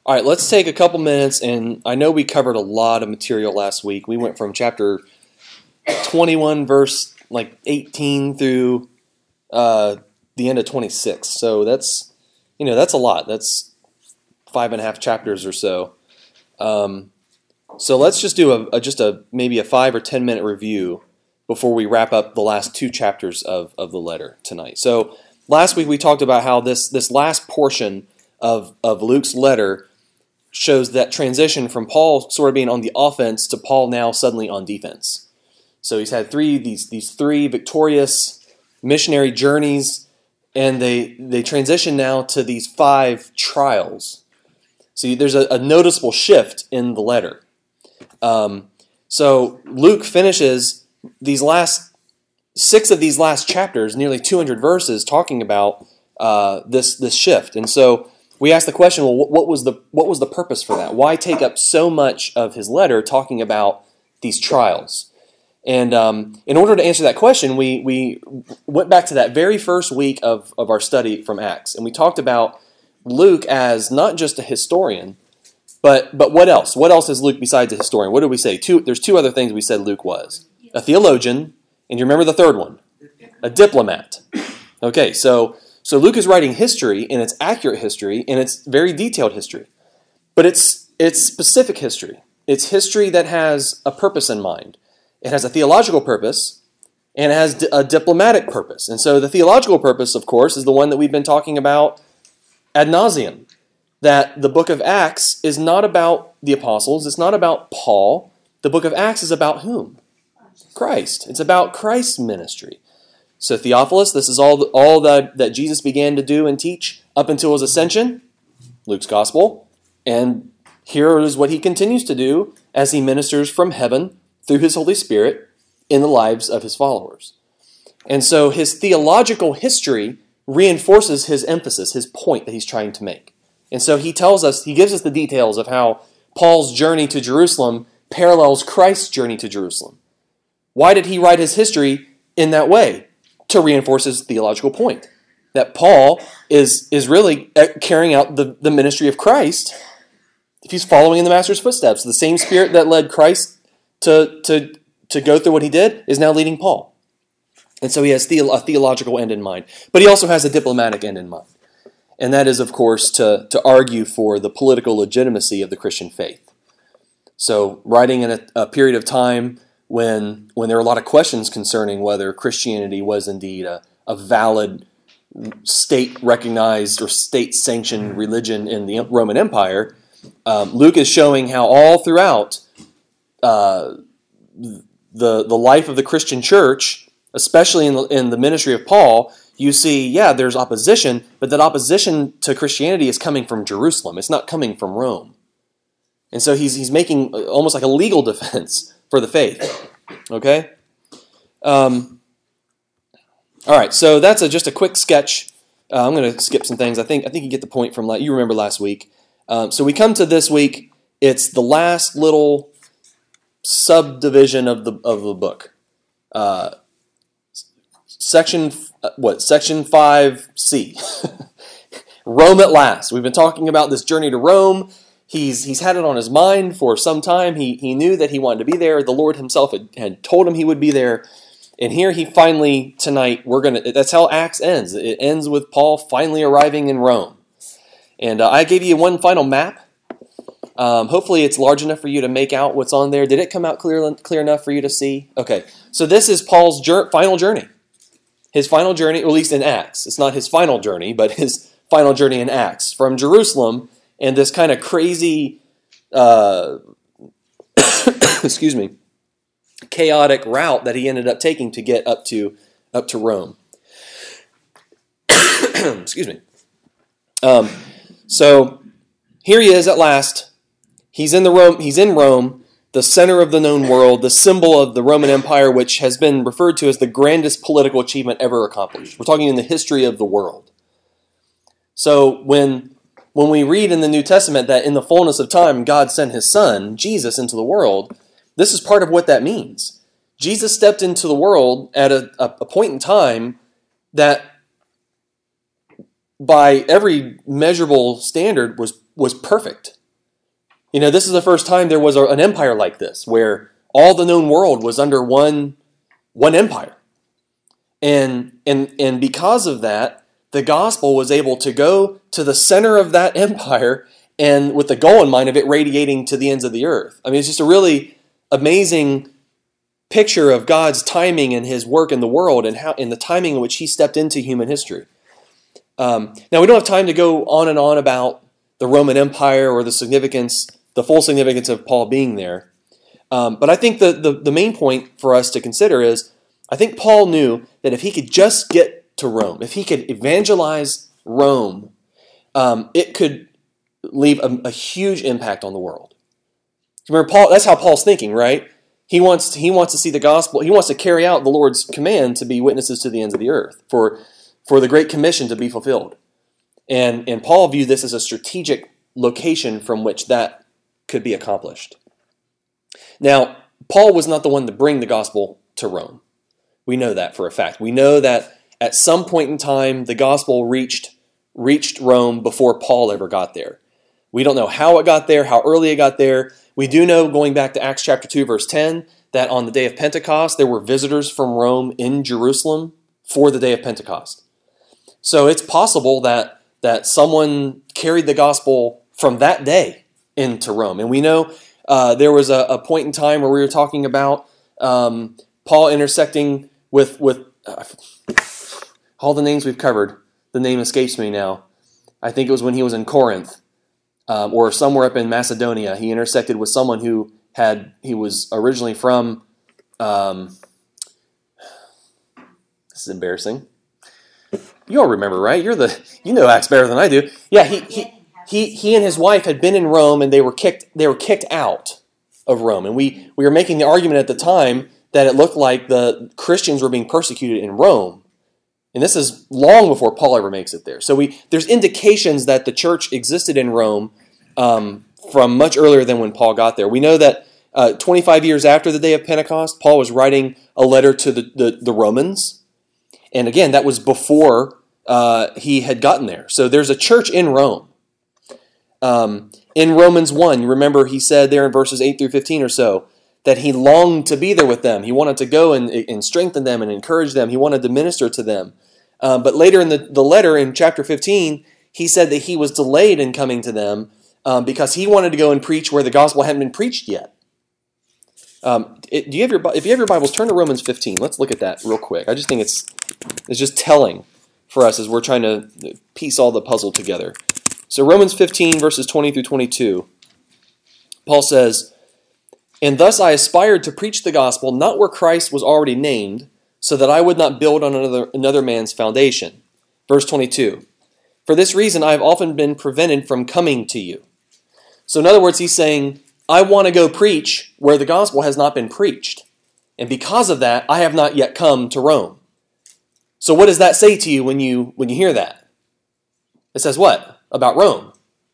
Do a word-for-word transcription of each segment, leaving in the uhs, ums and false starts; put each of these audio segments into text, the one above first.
All right, let's take a couple minutes, and I know we covered a lot of material last week. We went from chapter twenty-one, verse like eighteen through uh, the end of twenty-six. So that's, you know, that's a lot. That's five and a half chapters or so. Um, so let's just do a, a just a maybe a five or ten minute review before we wrap up the last two chapters of, of the letter tonight. So last week we talked about how this this last portion of of Luke's letter shows that transition from Paul sort of being on the offense to Paul now suddenly on defense. So he's had three these these three victorious missionary journeys, and they they transition now to these five trials. See, there's a, a noticeable shift in the letter. Um, so Luke finishes these last six of these last chapters, nearly two hundred verses, talking about uh, this this shift, and so we asked the question, well, what was the what was the purpose for that? Why take up so much of his letter talking about these trials? And um, in order to answer that question, we we went back to that very first week of, of our study from Acts, and we talked about Luke as not just a historian, but but what else? What else is Luke besides a historian? What did we say? Two. There's two other things we said Luke was: a theologian, and you remember the third one, a diplomat. Okay, so. So Luke is writing history, and it's accurate history, and it's very detailed history. But it's it's specific history. It's history that has a purpose in mind. It has a theological purpose, and it has a diplomatic purpose. And so the theological purpose, of course, is the one that we've been talking about ad nauseum, that the book of Acts is not about the apostles. It's not about Paul. The book of Acts is about whom? Christ. It's about Christ's ministry. So Theophilus, this is all all that, that Jesus began to do and teach up until his ascension, Luke's gospel. And here is what he continues to do as he ministers from heaven through his Holy Spirit in the lives of his followers. And so his theological history reinforces his emphasis, his point that he's trying to make. And so he tells us, he gives us the details of how Paul's journey to Jerusalem parallels Christ's journey to Jerusalem. Why did he write his history in that way? To reinforce his theological point, that Paul is, is really carrying out the, the ministry of Christ if he's following in the Master's footsteps. The same Spirit that led Christ to, to, to go through what he did is now leading Paul. And so he has the, a theological end in mind, but he also has a diplomatic end in mind. And that is, of course, to, to argue for the political legitimacy of the Christian faith. So writing in a, a period of time when when there were a lot of questions concerning whether Christianity was indeed a, a valid state-recognized or state-sanctioned religion in the Roman Empire, um, Luke is showing how all throughout uh, the the life of the Christian church, especially in the, in the ministry of Paul, you see, yeah, there's opposition, but that opposition to Christianity is coming from Jerusalem. It's not coming from Rome. And so he's he's making almost like a legal defense for the faith, okay? Um, all right, so that's a, just a quick sketch. Uh, I'm going to skip some things. I think I think you get the point from, you remember last week. Um, so we come to this week. It's the last little subdivision of the of the book. Uh, section, what, section five C. Rome at last. We've been talking about this journey to Rome. He's he's had it on his mind for some time. He he knew that he wanted to be there. The Lord himself had, had told him he would be there. And here he finally, tonight, we're going to, that's how Acts ends. It ends with Paul finally arriving in Rome. And uh, I gave you one final map. Um, hopefully it's large enough for you to make out what's on there. Did it come out clear, clear enough for you to see? Okay, so this is Paul's jour- final journey. His final journey, or at least in Acts. It's not his final journey, but his final journey in Acts. From Jerusalem, and this kind of crazy, uh, excuse me, chaotic route that he ended up taking to get up to up to Rome. Excuse me. Um, so here he is at last. He's in the Rome. He's in Rome, the center of the known world, the symbol of the Roman Empire, which has been referred to as the grandest political achievement ever accomplished. We're talking in the history of the world. So when When we read in the New Testament that in the fullness of time, God sent his son, Jesus, into the world, this is part of what that means. Jesus stepped into the world at a, a point in time that by every measurable standard was, was perfect. You know, this is the first time there was a, an empire like this, where all the known world was under one, one empire. And, and, and because of that, the gospel was able to go to the center of that empire, and with the goal in mind of it radiating to the ends of the earth. I mean, it's just a really amazing picture of God's timing and his work in the world, and how in the timing in which he stepped into human history. Um, now, we don't have time to go on and on about the Roman Empire or the significance, the full significance of Paul being there. Um, but I think the, the, the main point for us to consider is, I think Paul knew that if he could just get to Rome, if he could evangelize Rome, um, it could leave a, a huge impact on the world. Remember, Paul, that's how Paul's thinking, right? He wants to, he wants to see the gospel. He wants to carry out the Lord's command to be witnesses to the ends of the earth, for, for the Great Commission to be fulfilled. And, and Paul viewed this as a strategic location from which that could be accomplished. Now, Paul was not the one to bring the gospel to Rome. We know that for a fact. We know that at some point in time, the gospel reached, reached Rome before Paul ever got there. We don't know how it got there, how early it got there. We do know, going back to Acts chapter two, verse ten, that on the day of Pentecost, there were visitors from Rome in Jerusalem for the day of Pentecost. So it's possible that, that someone carried the gospel from that day into Rome. And we know uh, there was a, a point in time where we were talking about um, Paul intersecting with, with uh, all the names we've covered. The name escapes me now. I think it was when he was in Corinth. Um, or somewhere up in Macedonia, he intersected with someone who had, he was originally from, um, this is embarrassing. You all remember, right? You're the, you know Acts better than I do. Yeah, he, he, he, he and his wife had been in Rome, and they were kicked, they were kicked out of Rome. And we, we were making the argument at the time that it looked like the Christians were being persecuted in Rome. And this is long before Paul ever makes it there. So we there's indications that the church existed in Rome um, from much earlier than when Paul got there. We know that uh, twenty-five years after the day of Pentecost, Paul was writing a letter to the, the, the Romans. And again, that was before uh, he had gotten there. So there's a church in Rome. Um, in Romans one, you remember he said there in verses eight through fifteen or so, that he longed to be there with them. He wanted to go and, and strengthen them and encourage them. He wanted to minister to them. Um, but later in the, the letter, in chapter fifteen, he said that he was delayed in coming to them um, because he wanted to go and preach where the gospel hadn't been preached yet. Um, it, do you have your, if you have your Bibles, turn to Romans fifteen. Let's look at that real quick. I just think it's, it's just telling for us as we're trying to piece all the puzzle together. So Romans fifteen, verses twenty through twenty-two, Paul says, "And thus I aspired to preach the gospel not where Christ was already named, so that I would not build on another, another man's foundation." Verse twenty-two, "For this reason I have often been prevented from coming to you." So in other words, he's saying, I want to go preach where the gospel has not been preached. And because of that, I have not yet come to Rome. So what does that say to you when you when you hear that? It says what? About Rome.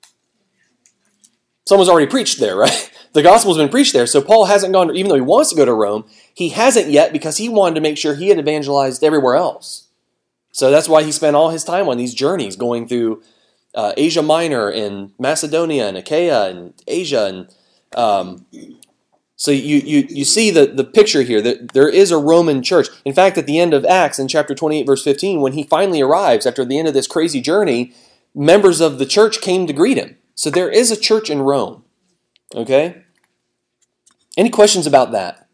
Someone's already preached there, right? The gospel's been preached there. So Paul hasn't gone, even though he wants to go to Rome, he hasn't yet because he wanted to make sure he had evangelized everywhere else. So that's why he spent all his time on these journeys going through uh, Asia Minor and Macedonia and Achaia and Asia. And um, so you, you, you see the, the picture here that there is a Roman church. In fact, at the end of Acts in chapter twenty-eight, verse fifteen, when he finally arrives after the end of this crazy journey, members of the church came to greet him. So there is a church in Rome. Okay? Any questions about that?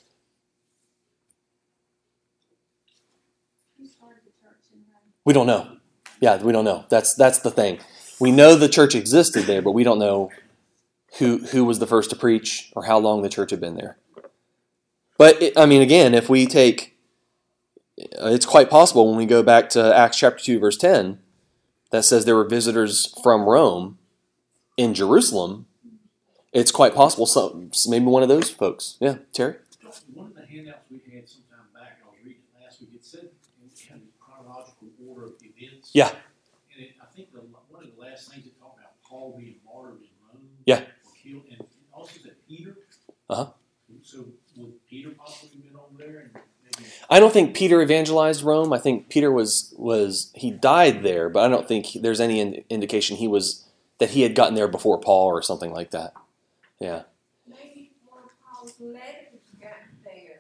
We don't know. Yeah, we don't know. That's that's the thing. We know the church existed there, but we don't know who who was the first to preach or how long the church had been there. But, it, I mean, again, if we take, it's quite possible when we go back to Acts chapter two, verse ten, that says there were visitors from Rome in Jerusalem. It's quite possible some maybe one of those folks. Yeah, Terry? One of the handouts we had some time back, I was reading last week, it said in kind of chronological order of events. Yeah. And it, I think the, one of the last things it talked about Paul being martyred in Rome. Yeah. Or killed, and it also said Peter. Uh-huh. So would Peter possibly have been over there? And maybe... I don't think Peter evangelized Rome. I think Peter was, was he died there, but I don't think there's any in, indication he was that he had gotten there before Paul or something like that. Yeah. Maybe one of Paul's letters got there.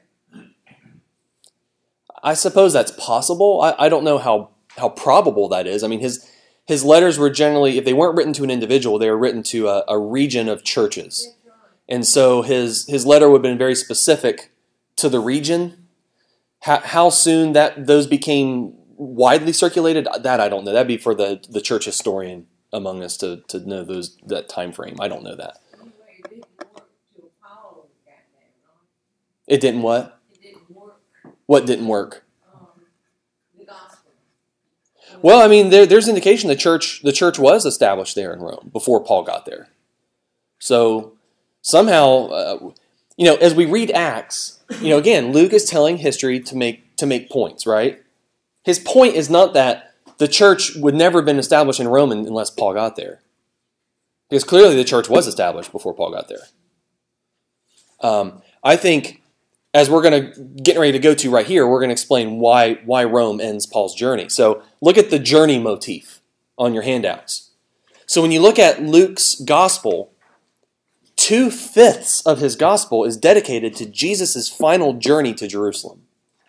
I suppose that's possible. I, I don't know how, how probable that is. I mean, his his letters were generally, if they weren't written to an individual, they were written to a, a region of churches. That's right. And so his his letter would have been very specific to the region. How, how soon that those became widely circulated, that I don't know. That'd be for the, the church historian among us to, to know those that time frame. I don't know that. Anyway, it didn't work till Paul got there, right? It didn't what? It didn't work. What didn't work? Um, the gospel. Well, I mean, there, there's indication the church the church was established there in Rome before Paul got there. So somehow, uh, you know, as we read Acts, you know, again, Luke is telling history to make to make points, right? His point is not that the church would never have been established in Rome unless Paul got there, because clearly the church was established before Paul got there. Um, I think, as we're going to get ready to go to right here, we're going to explain why why Rome ends Paul's journey. So look at the journey motif on your handouts. So when you look at Luke's gospel, two-fifths of his gospel is dedicated to Jesus' final journey to Jerusalem.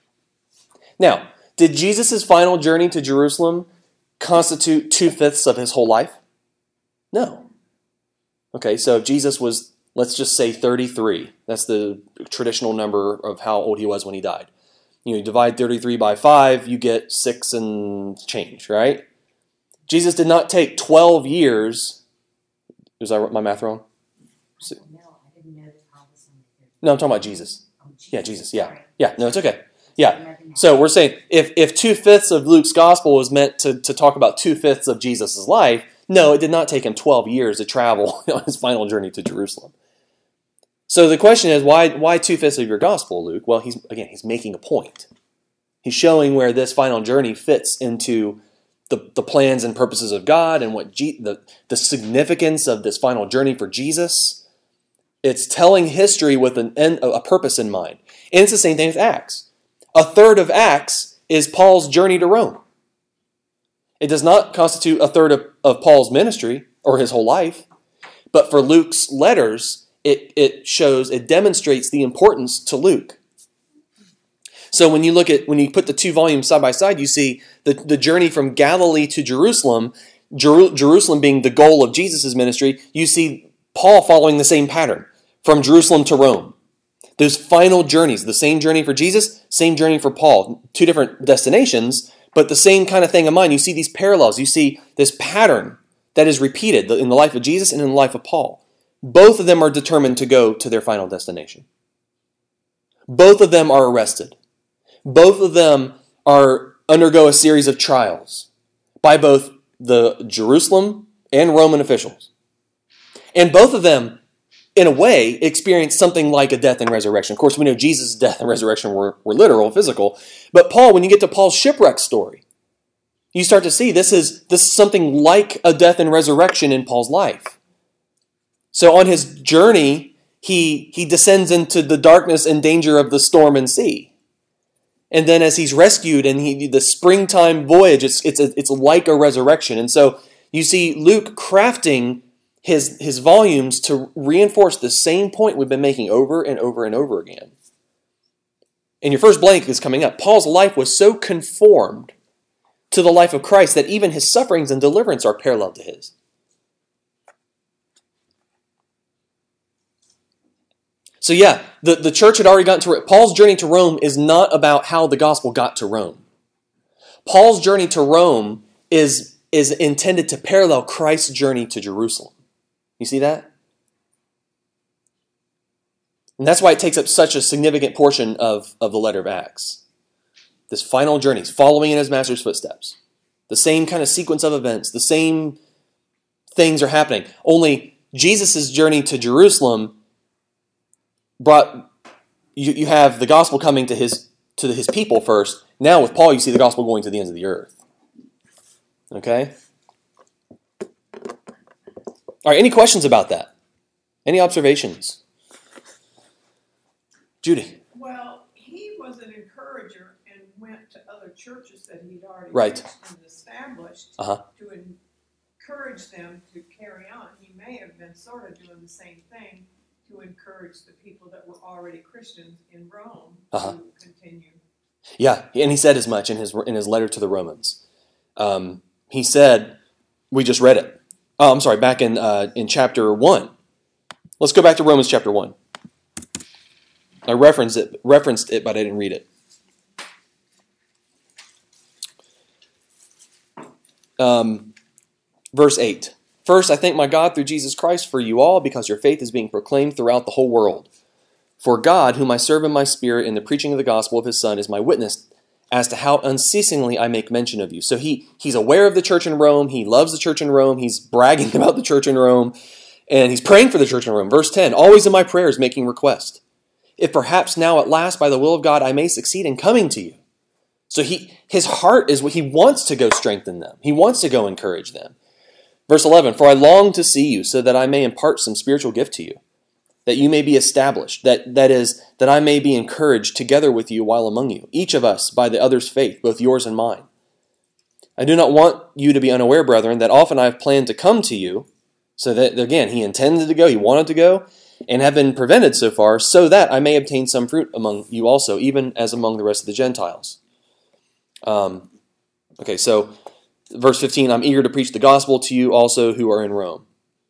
Now, did Jesus' final journey to Jerusalem constitute two-fifths of his whole life? No. Okay, so if Jesus was, let's just say thirty-three. That's the traditional number of how old he was when he died. You know, you divide thirty-three by five, you get six and change, right? Jesus did not take twelve years. Was I my math wrong? I don't know. I didn't know that Paul was on the No, I'm talking about Jesus. Oh, Jesus. Yeah, Jesus, yeah. Sorry. Yeah, no, it's okay. Yeah. So we're saying if, if two-fifths of Luke's gospel was meant to, to talk about two-fifths of Jesus' life, no, it did not take him twelve years to travel on his final journey to Jerusalem. So the question is, why why two-fifths of your gospel, Luke? Well, he's again, he's making a point. He's showing where this final journey fits into the, the plans and purposes of God and what G, the, the significance of this final journey for Jesus. It's telling history with an end, a purpose in mind. And it's the same thing with Acts. A third of Acts is Paul's journey to Rome. It does not constitute a third of, of Paul's ministry or his whole life. But for Luke's letters, it, it shows, it demonstrates the importance to Luke. So when you look at, when you put the two volumes side by side, you see the, the journey from Galilee to Jerusalem, Jeru, Jerusalem being the goal of Jesus' ministry, you see Paul following the same pattern, from Jerusalem to Rome. Those final journeys, the same journey for Jesus, same journey for Paul. Two different destinations, but the same kind of thing in mind. You see these parallels. You see this pattern that is repeated in the life of Jesus and in the life of Paul. Both of them are determined to go to their final destination. Both of them are arrested. Both of them are undergo a series of trials by both the Jerusalem and Roman officials. And both of them, in a way, experienced something like a death and resurrection. Of course, we know Jesus' death and resurrection were, were literal, physical. But Paul, when you get to Paul's shipwreck story, you start to see this is, this is something like a death and resurrection in Paul's life. So on his journey, he, he descends into the darkness and danger of the storm and sea. And then as he's rescued and he, the springtime voyage, it's, it's, a, it's like a resurrection. And so you see Luke crafting his, his volumes to reinforce the same point we've been making over and over and over again. And your first blank is coming up. Paul's life was so conformed to the life of Christ that even his sufferings and deliverance are parallel to his. So yeah, the, the church had already gotten to Paul's journey to Rome is not about how the gospel got to Rome. Paul's journey to Rome is, is intended to parallel Christ's journey to Jerusalem. You see that? And that's why it takes up such a significant portion of, of the letter of Acts. This final journey, following in his master's footsteps. The same kind of sequence of events, the same things are happening. Only Jesus' journey to Jerusalem brought, you, you have the gospel coming to his to his people first. Now with Paul, you see the gospel going to the ends of the earth. Okay? All right, any questions about that? Any observations? Judy? Well, he was an encourager and went to other churches that he'd already Right. reached and established Uh-huh. to encourage them to carry on. He may have been sort of doing the same thing to encourage the people that were already Christians in Rome Uh-huh. to continue. Yeah, and he said as much in his in his letter to the Romans. Um, he said, we just read it. Oh, I'm sorry, back in uh, in chapter one. Let's go back to Romans chapter one. I referenced it, referenced it, but I didn't read it. Um, verse eight. First, I thank my God through Jesus Christ for you all, because your faith is being proclaimed throughout the whole world. For God, whom I serve in my spirit in the preaching of the gospel of his Son, is my witness as to how unceasingly I make mention of you. So he he's aware of the church in Rome. He loves the church in Rome. He's bragging about the church in Rome. And he's praying for the church in Rome. Verse ten, always in my prayers making request, if perhaps now at last by the will of God I may succeed in coming to you. So he his heart is what he wants to go strengthen them. He wants to go encourage them. Verse eleven, for I long to see you so that I may impart some spiritual gift to you, that you may be established, that, that is, that I may be encouraged together with you while among you, each of us by the other's faith, both yours and mine. I do not want you to be unaware, brethren, that often I have planned to come to you, so that, again, he intended to go, he wanted to go, and have been prevented so far, so that I may obtain some fruit among you also, even as among the rest of the Gentiles. Um, okay, so verse fifteen, I'm eager to preach the gospel to you also who are in Rome.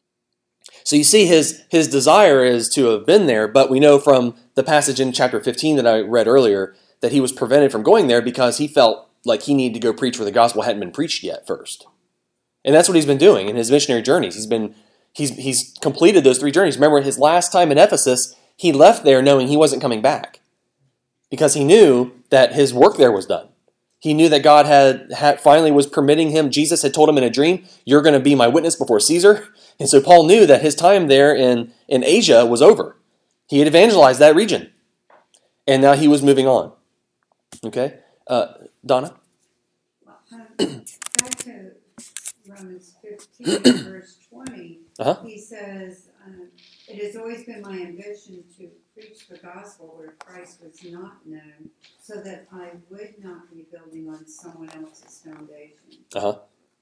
So you see his, his desire is to have been there, but we know from the passage in chapter fifteen that I read earlier that he was prevented from going there because he felt like he needed to go preach where the gospel hadn't been preached yet first. And that's what he's been doing in his missionary journeys. He's been he's he's completed those three journeys. Remember, his last time in Ephesus, he left there knowing he wasn't coming back because he knew that his work there was done. He knew that God had, had finally was permitting him. Jesus had told him in a dream, you're going to be my witness before Caesar. And so Paul knew that his time there in, in Asia was over. He had evangelized that region. And now he was moving on. Okay? Uh, Donna? Well, um, back to Romans fifteen, verse twenty, Uh-huh. he says, um, it has always been my ambition to preach the gospel where Christ was not known, so that I would not be building on someone else's foundation. Uh-huh.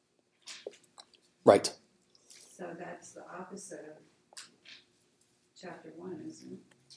Right. So that's the opposite of chapter one, isn't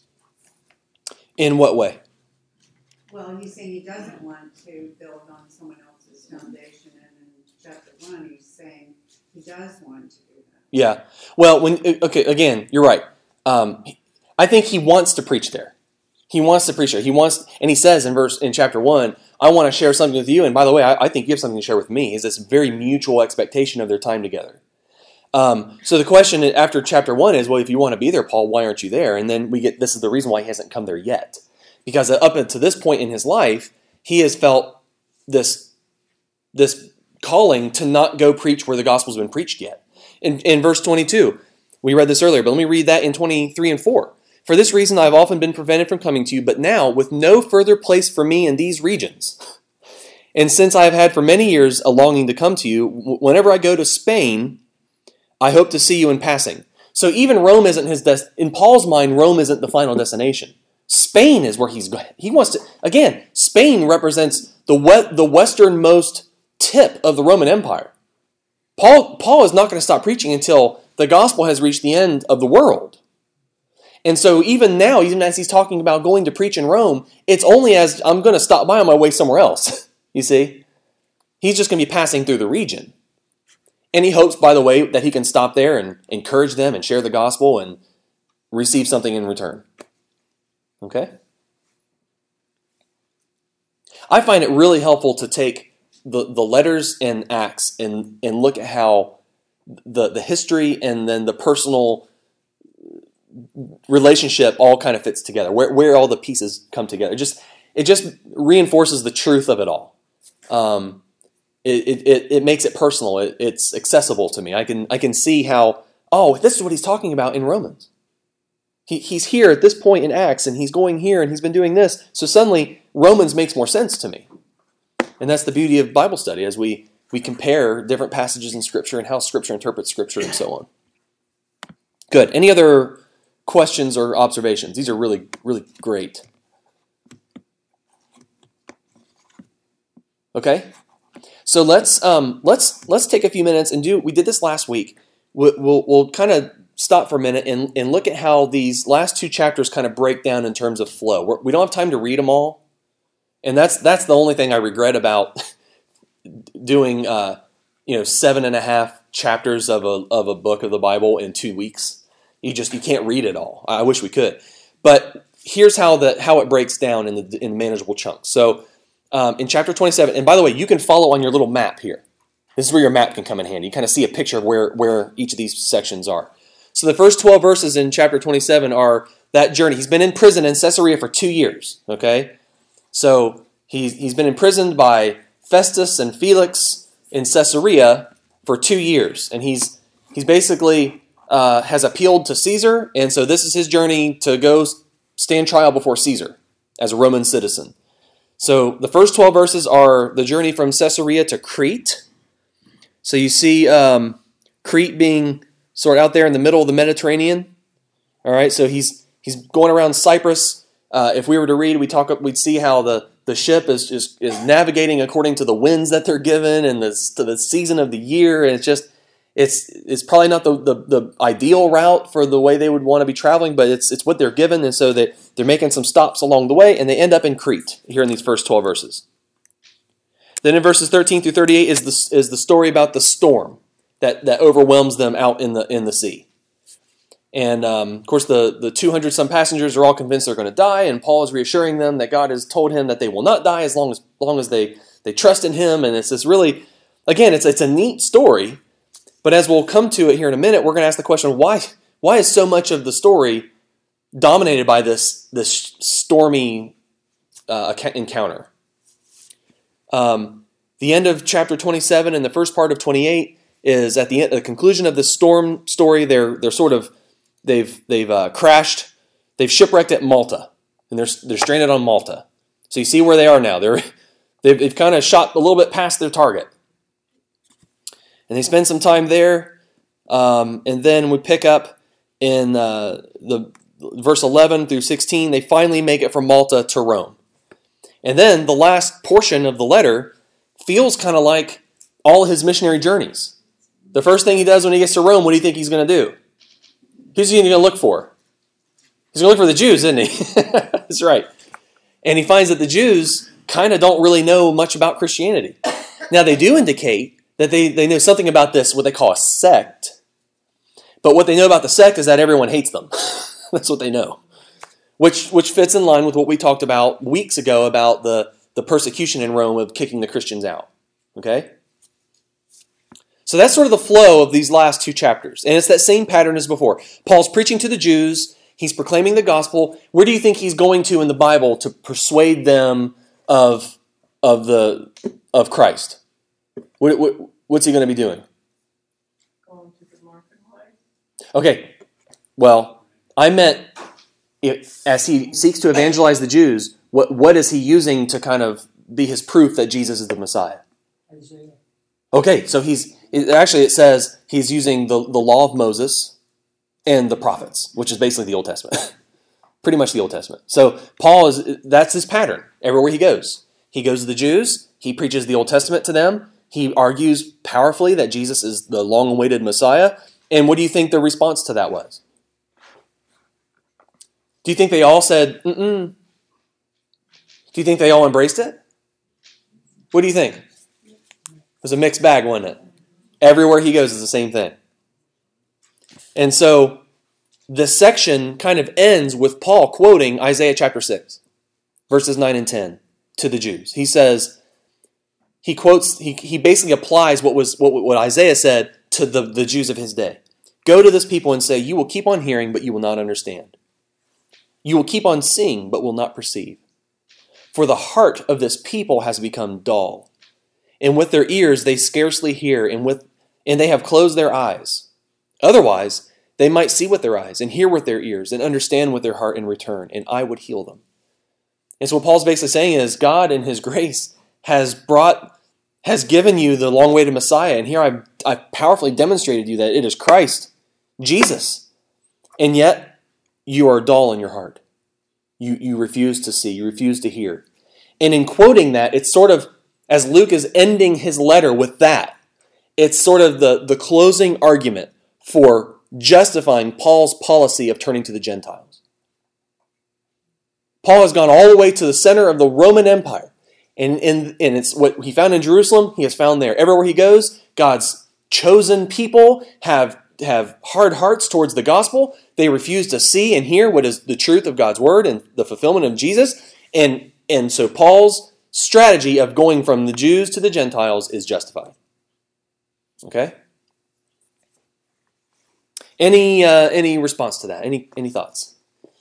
it? In what way? Well, he's saying he doesn't want to build on someone else's foundation, and in chapter one, he's saying he does want to do that. Yeah. Well, when okay, again, you're right. Um, I think he wants to preach there. He wants to preach there. He wants, and he says in verse in chapter one, I want to share something with you. And by the way, I, I think you have something to share with me. Is this very mutual expectation of their time together? Um, so the question after chapter one is, well, if you want to be there, Paul, why aren't you there? And then we get this is the reason why he hasn't come there yet, because up until this point in his life, he has felt this this calling to not go preach where the gospel's been preached yet. In, in verse twenty-two, we read this earlier, but let me read that in twenty-three and four. For this reason I have often been prevented from coming to you, but now with no further place for me in these regions. And since I have had for many years a longing to come to you, whenever I go to Spain, I hope to see you in passing. So even Rome isn't his des- in Paul's mind, Rome isn't the final destination. Spain is where he's going. He wants to, again, Spain represents the we- the westernmost tip of the Roman Empire. Paul, Paul is not going to stop preaching until the gospel has reached the end of the world. And so even now, even as he's talking about going to preach in Rome, it's only as I'm going to stop by on my way somewhere else. You see? He's just going to be passing through the region. And he hopes, by the way, that he can stop there and encourage them and share the gospel and receive something in return. Okay? I find it really helpful to take the, the letters in Acts and, and look at how the, the history and then the personal relationship all kind of fits together, where, where all the pieces come together. It just, it just reinforces the truth of it all. Um, it, it, it makes it personal. It, it's accessible to me. I can, I can see how, oh, this is what he's talking about in Romans. He, he's here at this point in Acts, and he's going here, and he's been doing this. So suddenly, Romans makes more sense to me. And that's the beauty of Bible study, as we, we compare different passages in Scripture and how Scripture interprets Scripture and so on. Good. Any other questions or observations? These are really, really great. Okay? So let's um, let's let's take a few minutes and do. We did this last week. We'll we'll, we'll kind of stop for a minute and, and look at how these last two chapters kind of break down in terms of flow. We're, we don't have time to read them all. And that's that's the only thing I regret about doing uh, you know seven and a half chapters of a of a book of the Bible in two weeks. You just you can't read it all. I wish we could. But here's how the how it breaks down in the in manageable chunks. So um, in chapter twenty-seven, and by the way, you can follow on your little map here. This is where your map can come in handy. You kind of see a picture of where, where each of these sections are. So the first twelve verses in chapter twenty-seven are that journey. He's been in prison in Caesarea for two years, okay? So he's, he's been imprisoned by Festus and Felix in Caesarea for two years. And he's he's basically uh, has appealed to Caesar, and so this is his journey to go stand trial before Caesar as a Roman citizen. So the first twelve verses are the journey from Caesarea to Crete. So you see um, Crete being sort of out there in the middle of the Mediterranean. All right, so he's he's going around Cyprus. Uh, if we were to read, we talk, we'd see how the, the ship is just is navigating according to the winds that they're given and the to the season of the year, and it's just it's it's probably not the, the, the ideal route for the way they would want to be traveling, but it's it's what they're given, and so they they're making some stops along the way, and they end up in Crete here in these first twelve verses. Then in verses thirteen through thirty-eight is the, is the story about the storm that, that overwhelms them out in the in the sea. And um, of course, the, the two hundred some passengers are all convinced they're going to die, and Paul is reassuring them that God has told him that they will not die as long as, as long as they, they trust in him. And it's this really, again, it's it's a neat story, but as we'll come to it here in a minute, we're going to ask the question, why why is so much of the story dominated by this, this stormy uh, encounter? Um, the end of chapter twenty-seven and the first part of twenty-eight is at the end, the conclusion of the storm story. They're they're sort of they've they've uh, crashed, they've shipwrecked at Malta, and they're they're stranded on Malta. So you see where they are now. They're they've, they've kind of shot a little bit past their target, and they spend some time there, um, and then we pick up in uh, the verse eleven through sixteen. They finally make it from Malta to Rome. And then the last portion of the letter feels kind of like all his missionary journeys. The first thing he does when he gets to Rome, what do you think he's going to do? Who's he going to look for? He's going to look for the Jews, isn't he? That's right. And he finds that the Jews kind of don't really know much about Christianity. Now, they do indicate that they, they know something about this, what they call a sect. But what they know about the sect is that everyone hates them. That's what they know. Which which fits in line with what we talked about weeks ago about the, the persecution in Rome of kicking the Christians out. Okay? So that's sort of the flow of these last two chapters. And it's that same pattern as before. Paul's preaching to the Jews. He's proclaiming the gospel. Where do you think he's going to in the Bible to persuade them of, of, the, of Christ? What, what, what's he going to be doing? Going to the marketplace. Okay. Well, I meant... It, as he seeks to evangelize the Jews, what what is he using to kind of be his proof that Jesus is the Messiah? Isaiah. Okay, so he's it, actually it says he's using the, the law of Moses and the prophets, which is basically the Old Testament. Pretty much the Old Testament. So Paul is that's his pattern everywhere he goes. He goes to the Jews, he preaches the Old Testament to them, he argues powerfully that Jesus is the long-awaited Messiah, and what do you think the response to that was? Do you think they all said, mm-mm? Do you think they all embraced it? What do you think? It was a mixed bag, wasn't it? Everywhere he goes is the same thing. And so this section kind of ends with Paul quoting Isaiah chapter six, verses nine and ten to the Jews. He says, he quotes, he, he basically applies what was what, what Isaiah said to the, the Jews of his day. Go to this people and say, you will keep on hearing, but you will not understand. You will keep on seeing, but will not perceive. For the heart of this people has become dull, and with their ears they scarcely hear, and with and they have closed their eyes. Otherwise, they might see with their eyes, and hear with their ears, and understand with their heart in return, and I would heal them. And so what Paul's basically saying is, God in his grace has brought, has given you the long-awaited Messiah, and here I've, I've powerfully demonstrated to you that it is Christ, Jesus, and yet you are dull in your heart. You, you refuse to see. You refuse to hear. And in quoting that, it's sort of, as Luke is ending his letter with that, it's sort of the, the closing argument for justifying Paul's policy of turning to the Gentiles. Paul has gone all the way to the center of the Roman Empire. And, and, and it's what he found in Jerusalem, he has found there. Everywhere he goes, God's chosen people have, have hard hearts towards the gospel. They refuse to see and hear what is the truth of God's word and the fulfillment of Jesus. And, and so Paul's strategy of going from the Jews to the Gentiles is justified. Okay? Any uh, any response to that? Any any thoughts?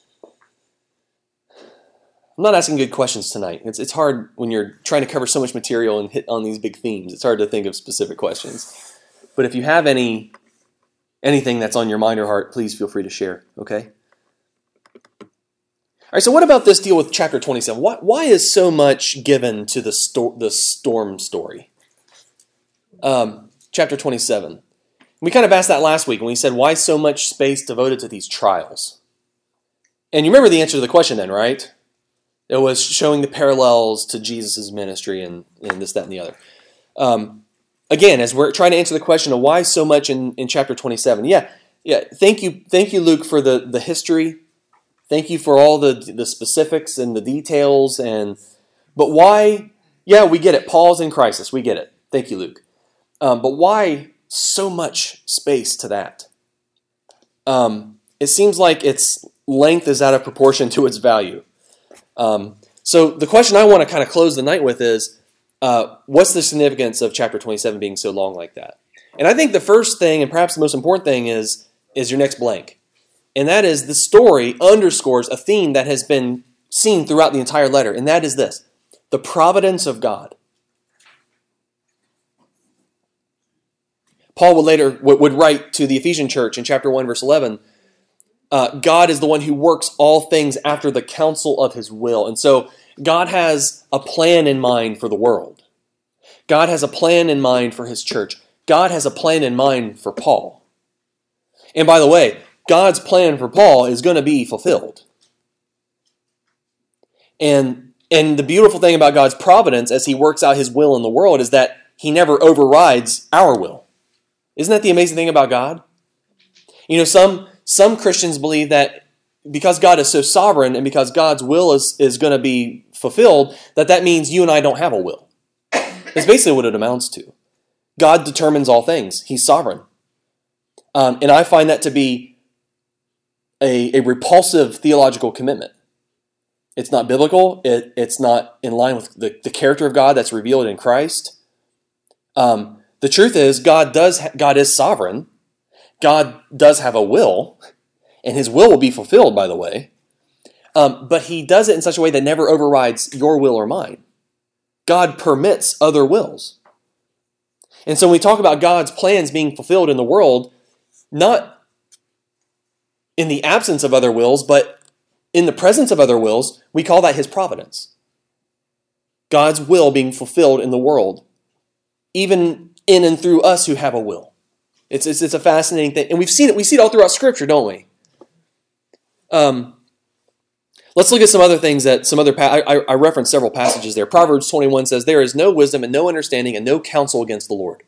I'm not asking good questions tonight. It's it's hard when you're trying to cover so much material and hit on these big themes. It's hard to think of specific questions. But if you have any anything that's on your mind or heart, please feel free to share. Okay. All right. So what about this deal with chapter twenty-seven? Why why is so much given to the sto- the storm story? Um, chapter twenty-seven. We kind of asked that last week when we said, why so much space devoted to these trials? And you remember the answer to the question then, right? It was showing the parallels to Jesus' ministry and, and this, that, and the other. Um, again, as we're trying to answer the question of why so much in, in chapter twenty-seven. Yeah, yeah. Thank you, thank you, Luke, for the, the history. Thank you for all the, the specifics and the details. And but why? Yeah, we get it. Paul's in crisis. We get it. Thank you, Luke. Um, but why so much space to that? Um, it seems like its length is out of proportion to its value. Um, so the question I want to kind of close the night with is, uh, what's the significance of chapter twenty-seven being so long like that? And I think the first thing, and perhaps the most important thing, is, is your next blank. And that is the story underscores a theme that has been seen throughout the entire letter, and that is this: the providence of God. Paul would later would write to the Ephesian church in chapter one, verse eleven, uh, God is the one who works all things after the counsel of his will. And so God has a plan in mind for the world. God has a plan in mind for his church. God has a plan in mind for Paul. And by the way, God's plan for Paul is going to be fulfilled. And, and the beautiful thing about God's providence as he works out his will in the world is that he never overrides our will. Isn't that the amazing thing about God? You know, some some Christians believe that because God is so sovereign and because God's will is, is going to be fulfilled, that that means you and I don't have a will. That's basically what it amounts to. God determines all things. He's sovereign. Um, and I find that to be a, a repulsive theological commitment. It's not biblical. It, it's not in line with the, the character of God that's revealed in Christ. Um, the truth is, God does. God is sovereign. God does have a will, and his will will be fulfilled, by the way. Um, but he does it in such a way that never overrides your will or mine. God permits other wills. And so when we talk about God's plans being fulfilled in the world, not in the absence of other wills, but in the presence of other wills, we call that his providence. God's will being fulfilled in the world, even in and through us who have a will. It's, it's, it's a fascinating thing. And we've seen it, we see it all throughout Scripture, don't we? Um, let's look at some other things that some other, pa- I, I referenced several passages there. Proverbs twenty-one says, there is no wisdom and no understanding and no counsel against the Lord.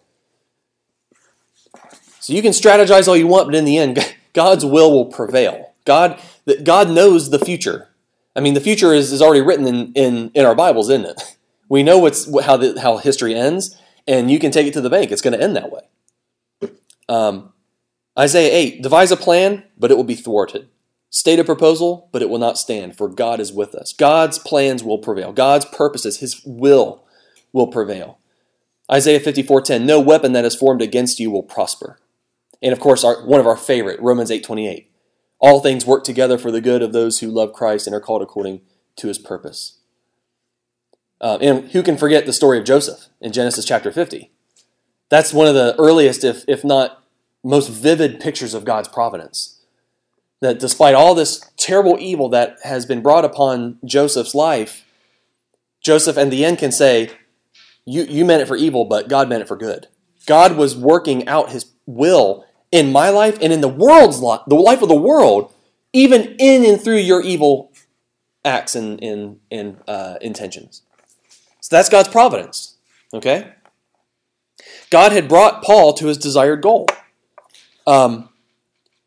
So you can strategize all you want, but in the end, God's will will prevail. God, God knows the future. I mean, the future is, is already written in, in, in our Bibles, isn't it? We know what's how the, how history ends, and you can take it to the bank. It's going to end that way. Um, Isaiah eight, devise a plan, but it will be thwarted. State a proposal, but it will not stand, for God is with us. God's plans will prevail. God's purposes, his will will prevail. Isaiah fifty-four ten, no weapon that is formed against you will prosper. And of course, our, one of our favorite, Romans eight twenty-eight, all things work together for the good of those who love Christ and are called according to his purpose. Uh, and who can forget the story of Joseph in Genesis chapter fifty? That's one of the earliest, if, if not most vivid pictures of God's providence. That despite all this terrible evil that has been brought upon Joseph's life, Joseph in the end can say, you, you meant it for evil, but God meant it for good. God was working out his will in my life and in the world's life, the life of the world, even in and through your evil acts and, and, and uh, intentions. So that's God's providence, okay? God had brought Paul to his desired goal. Um,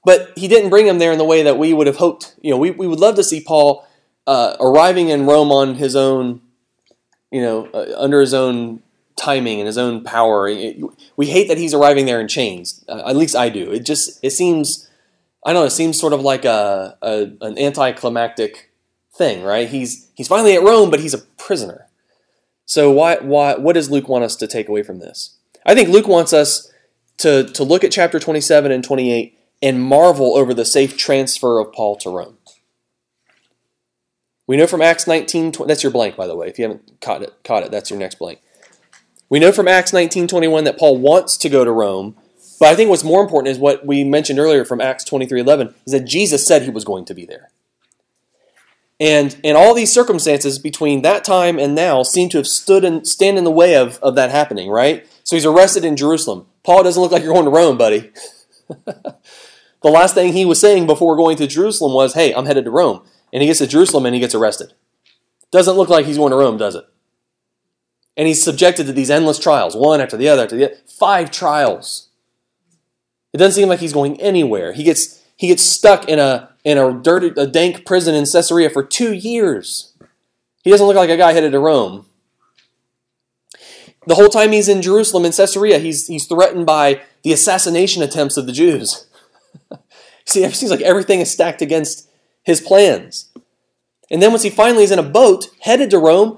But he didn't bring him there in the way that we would have hoped. You know, we, we would love to see Paul uh, arriving in Rome on his own, you know, uh, under his own timing and his own power. It, we hate that he's arriving there in chains. Uh, at least I do. It just, it seems, I don't know, it seems sort of like a, a an anticlimactic thing, right? He's he's finally at Rome, but he's a prisoner. So why why what does Luke want us to take away from this? I think Luke wants us to, to look at chapter twenty-seven and twenty-eight and marvel over the safe transfer of Paul to Rome. We know from Acts nineteen, that's your blank, by the way. If you haven't caught it, caught it, that's your next blank. We know from Acts nineteen twenty-one that Paul wants to go to Rome, but I think what's more important is what we mentioned earlier from Acts twenty-three eleven, is that Jesus said he was going to be there. And and all these circumstances between that time and now seem to have stood and stand in the way of, of that happening, right? So he's arrested in Jerusalem. Paul, doesn't look like you're going to Rome, buddy. The last thing he was saying before going to Jerusalem was, hey, I'm headed to Rome. And he gets to Jerusalem and he gets arrested. Doesn't look like he's going to Rome, does it? And he's subjected to these endless trials, one after the other after the other. Five trials. It doesn't seem like he's going anywhere. He gets he gets stuck in a in a dirty, a dank prison in Caesarea for two years. He doesn't look like a guy headed to Rome. The whole time he's in Jerusalem in Caesarea, he's he's threatened by the assassination attempts of the Jews. See, it seems like everything is stacked against his plans. And then once he finally is in a boat headed to Rome,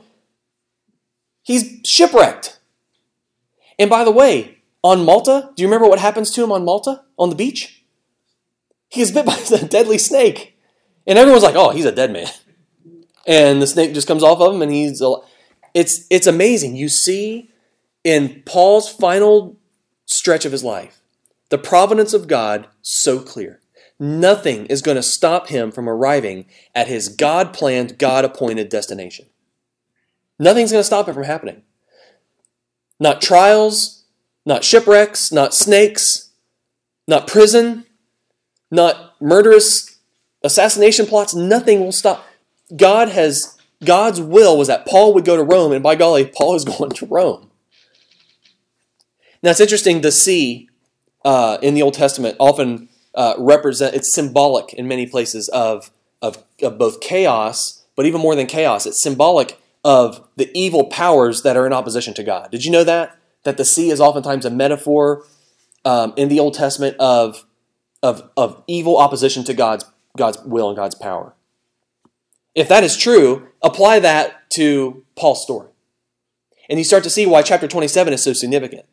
he's shipwrecked. And by the way, on Malta, do you remember what happens to him on Malta, on the beach? He is bit by a deadly snake. And everyone's like, oh, he's a dead man. And the snake just comes off of him and he's... It's, it's amazing. You see in Paul's final stretch of his life, the providence of God so clear. Nothing is going to stop him from arriving at his God-planned, God-appointed destination. Nothing's going to stop it from happening. Not trials, not shipwrecks, not snakes, not prison, not murderous assassination plots. Nothing will stop. God has, God's will was that Paul would go to Rome, and by golly, Paul is going to Rome. Now it's interesting to see uh, in the Old Testament often uh, represent, it's symbolic in many places of, of, of both chaos, but even more than chaos, it's symbolic of the evil powers that are in opposition to God. Did you know that? That the sea is oftentimes a metaphor um, in the Old Testament of, of, of evil opposition to God's, God's will and God's power. If that is true, apply that to Paul's story. And you start to see why chapter twenty-seven is so significant.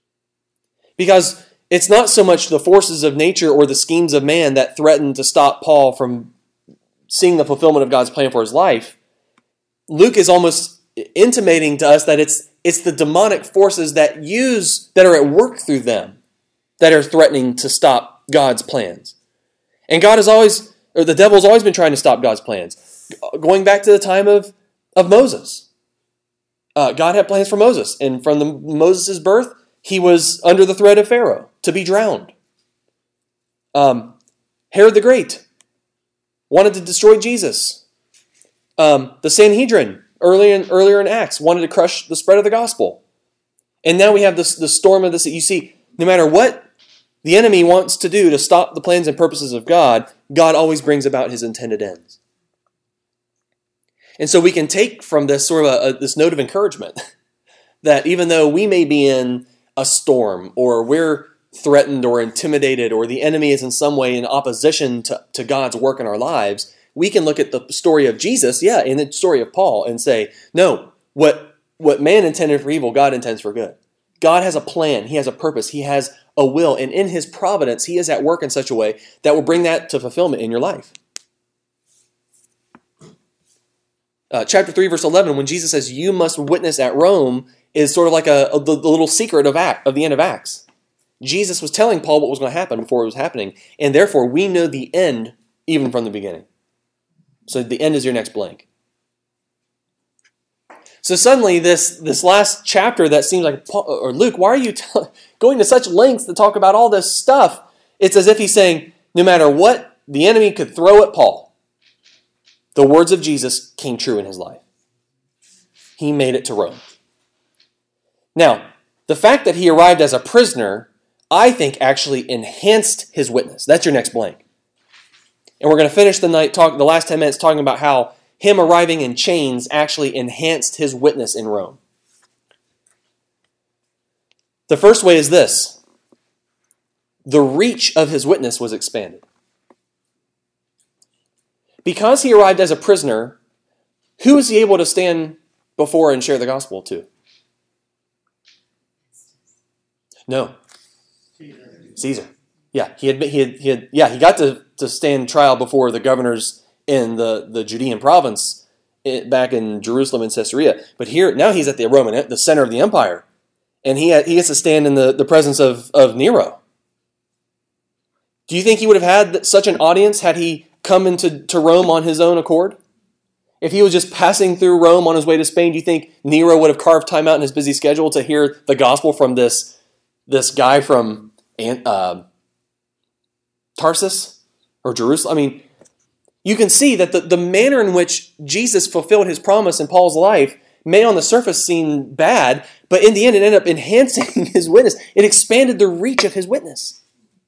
Because it's not so much the forces of nature or the schemes of man that threaten to stop Paul from seeing the fulfillment of God's plan for his life. Luke is almost intimating to us that it's it's the demonic forces that use that are at work through them that are threatening to stop God's plans. And God has always, or the devil has always been trying to stop God's plans. Going back to the time of, of Moses. Uh, God had plans for Moses. And from the, Moses' birth, he was under the threat of Pharaoh to be drowned. Um, Herod the Great wanted to destroy Jesus. Um, the Sanhedrin, early in, earlier in Acts, wanted to crush the spread of the gospel. And now we have this the storm of this. You see, no matter what the enemy wants to do to stop the plans and purposes of God, God always brings about his intended ends. And so we can take from this sort of a, a, this note of encouragement that even though we may be in a storm or we're threatened or intimidated or the enemy is in some way in opposition to, to God's work in our lives, we can look at the story of Jesus, yeah, and the story of Paul and say, no, what, what man intended for evil, God intends for good. God has a plan. He has a purpose. He has a will. And in his providence, he is at work in such a way that will bring that to fulfillment in your life. Uh, chapter three, verse eleven, when Jesus says, you must witness at Rome, is sort of like a, a the, the little secret of, Act, of the end of Acts. Jesus was telling Paul what was going to happen before it was happening. And therefore, we know the end even from the beginning. So the end is your next blank. So suddenly, this, this last chapter that seems like, Paul, or Luke, why are you t- going to such lengths to talk about all this stuff? It's as if he's saying, no matter what the enemy could throw at Paul, the words of Jesus came true in his life. He made it to Rome. Now, the fact that he arrived as a prisoner, I think actually enhanced his witness. That's your next blank. And we're going to finish the night talk, the last ten minutes talking about how him arriving in chains actually enhanced his witness in Rome. The first way is this. The reach of his witness was expanded. Because he arrived as a prisoner, who was he able to stand before and share the gospel to? No. Caesar. Yeah, he had, he had, he had yeah, he got to, to stand trial before the governors in the, the Judean province back in Jerusalem and Caesarea. But here, now he's at the Roman, the center of the empire. And he had, he gets to stand in the, the presence of, of Nero. Do you think he would have had such an audience had he come into to Rome on his own accord? If he was just passing through Rome on his way to Spain, do you think Nero would have carved time out in his busy schedule to hear the gospel from this, this guy from uh, Tarsus or Jerusalem? I mean, you can see that the, the manner in which Jesus fulfilled his promise in Paul's life may on the surface seem bad, but in the end it ended up enhancing his witness. It expanded the reach of his witness.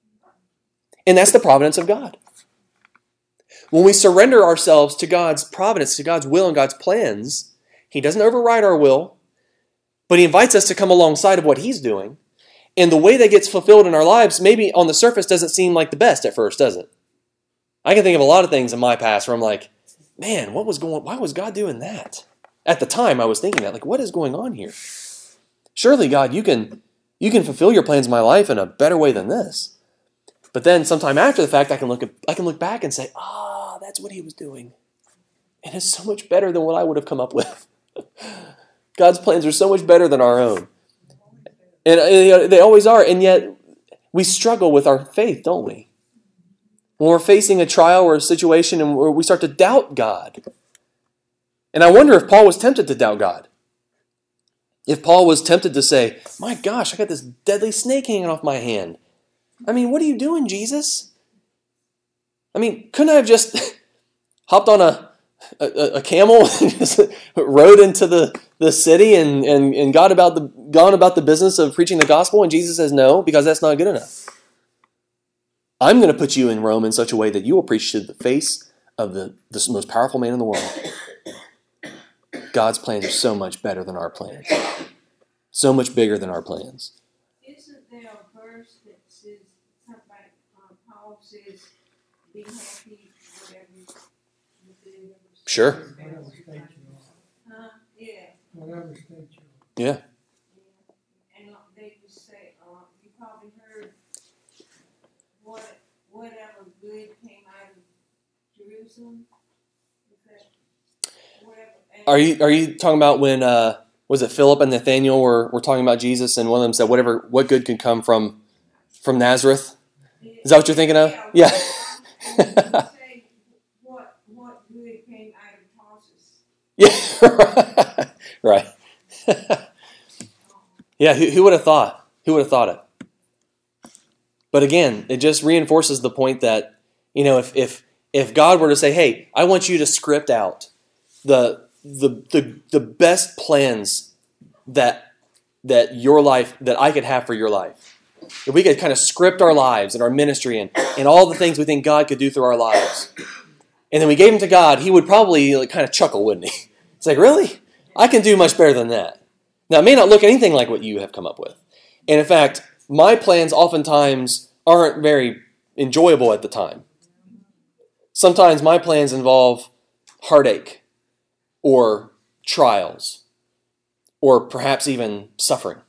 And that's the providence of God. When we surrender ourselves to God's providence, to God's will and God's plans, he doesn't override our will, but he invites us to come alongside of what he's doing. And the way that gets fulfilled in our lives, maybe on the surface doesn't seem like the best at first, does it? I can think of a lot of things in my past where I'm like, man, what was going, why was God doing that? At the time, I was thinking that, like, what is going on here? Surely, God, you can, you can fulfill your plans in my life in a better way than this. But then sometime after the fact, I can look at, I can look back and say, ah, that's what he was doing. And it's so much better than what I would have come up with. God's plans are so much better than our own. And uh, they always are. And yet we struggle with our faith, don't we? When we're facing a trial or a situation and we start to doubt God. And I wonder if Paul was tempted to doubt God. If Paul was tempted to say, my gosh, I got this deadly snake hanging off my hand. I mean, what are you doing, Jesus? I mean, couldn't I have just hopped on a a, a camel and just rode into the, the city and, and, and got about the gone about the business of preaching the gospel? And Jesus says, no, because that's not good enough. I'm going to put you in Rome in such a way that you will preach to the face of the, the most powerful man in the world. God's plans are so much better than our plans. So much bigger than our plans. Isn't there a verse that says, something like uh, Paul says, be happy, whatever you do? Sure. Whatever state you are. Huh? Yeah. Whatever state you are. Yeah. And uh, they just say, uh, you probably heard what whatever good came out of Jerusalem. Is that whatever? And Are you are you talking about when uh, was it Philip and Nathaniel were, were talking about Jesus and one of them said whatever what good could come from from Nazareth? Is that what you're thinking of? Yeah. say what what good came out of Tarsus. Yeah. Right. Yeah. Who, who would have thought? Who would have thought it? But again, it just reinforces the point that, you know, if if if God were to say, "Hey, I want you to script out the the the the best plans that that your life that I could have for your life," if we could kind of script our lives and our ministry and and all the things we think God could do through our lives, and then we gave them to God, He would probably like kind of chuckle, wouldn't He? It's like, really? I can do much better than that. Now, it may not look anything like what you have come up with, and in fact, my plans oftentimes aren't very enjoyable at the time. Sometimes my plans involve heartache or trials or perhaps even suffering.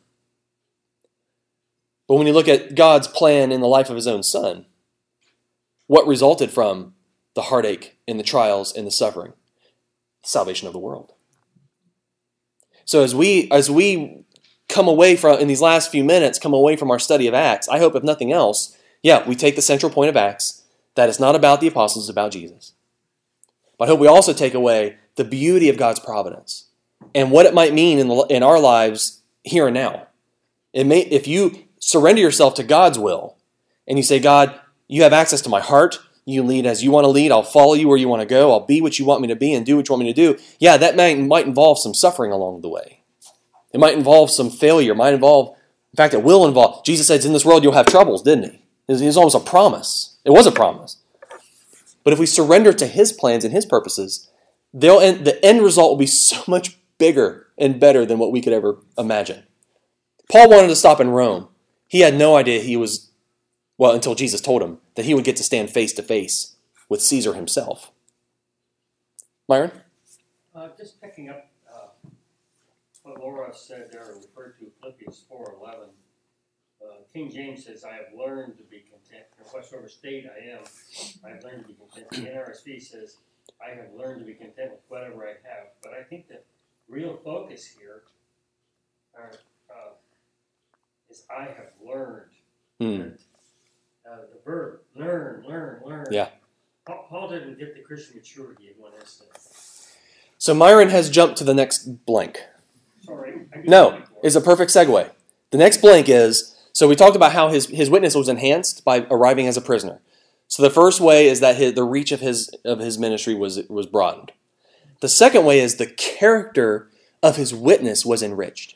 But when you look at God's plan in the life of His own Son, what resulted from the heartache and the trials and the suffering? The salvation of the world. So as we as we come away from, in these last few minutes, come away from our study of Acts, I hope if nothing else, yeah, we take the central point of Acts, that it's not about the apostles, it's about Jesus. But I hope we also take away the beauty of God's providence and what it might mean in, the, in our lives here and now. It may, if you surrender yourself to God's will and you say, God, you have access to my heart, you lead as you want to lead, I'll follow you where you want to go, I'll be what you want me to be and do what you want me to do. Yeah, that might, might involve some suffering along the way. It might involve some failure, might involve fact, it will involve, Jesus says, in this world you'll have troubles, didn't he? It was almost a promise. It was a promise. But if we surrender to his plans and his purposes, they'll end, the end result will be so much bigger and better than what we could ever imagine. Paul wanted to stop in Rome. He had no idea he was, well, until Jesus told him, that he would get to stand face to face with Caesar himself. Myron? Uh, just picking up uh, what Laura said there, referred to Philippians four eleven. Uh, King James says, I have learned to be content. In whatsoever state I am, I have learned to be content. The N R S V says, I have learned to be content with whatever I have. But I think the real focus here are, uh, is I have learned. Hmm. That, uh, the verb, learn, learn, learn. Yeah. Paul, Paul didn't get the Christian maturity in one instant. So Myron has jumped to the next blank. Sorry. I No, it's a perfect segue. The next blank is, so we talked about how his, his witness was enhanced by arriving as a prisoner. So the first way is that his, the reach of his of his ministry was was broadened. The second way is the character of his witness was enriched.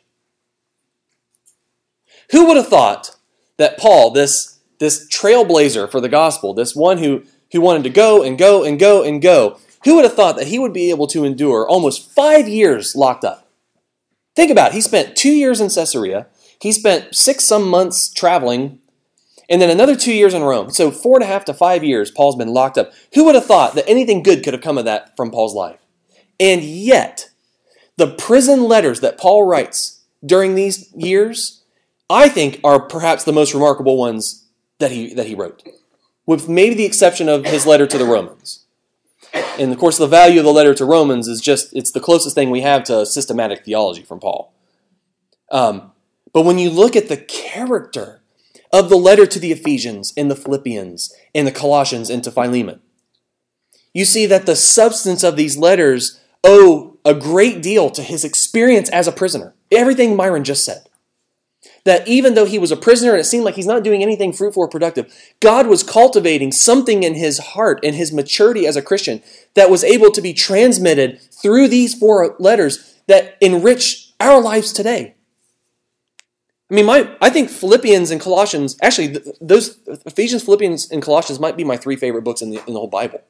Who would have thought that Paul, this, this trailblazer for the gospel, this one who, who wanted to go and go and go and go, who would have thought that he would be able to endure almost five years locked up? Think about it. He spent two years in Caesarea. He spent six some months traveling, and then another two years in Rome. So four and a half to five years, Paul's been locked up. Who would have thought that anything good could have come of that from Paul's life? And yet, the prison letters that Paul writes during these years, I think, are perhaps the most remarkable ones that he that he wrote, with maybe the exception of his letter to the Romans. And of course, the value of the letter to Romans is just, it's the closest thing we have to systematic theology from Paul. Um, but when you look at the character of the letter to the Ephesians and the Philippians and the Colossians and to Philemon, you see that the substance of these letters owe a great deal to his experience as a prisoner. Everything Myron just said. That even though he was a prisoner and it seemed like he's not doing anything fruitful or productive, God was cultivating something in his heart and his maturity as a Christian that was able to be transmitted through these four letters that enrich our lives today. I mean, my I think Philippians and Colossians, actually, those Ephesians, Philippians, and Colossians might be my three favorite books in the, in the whole Bible.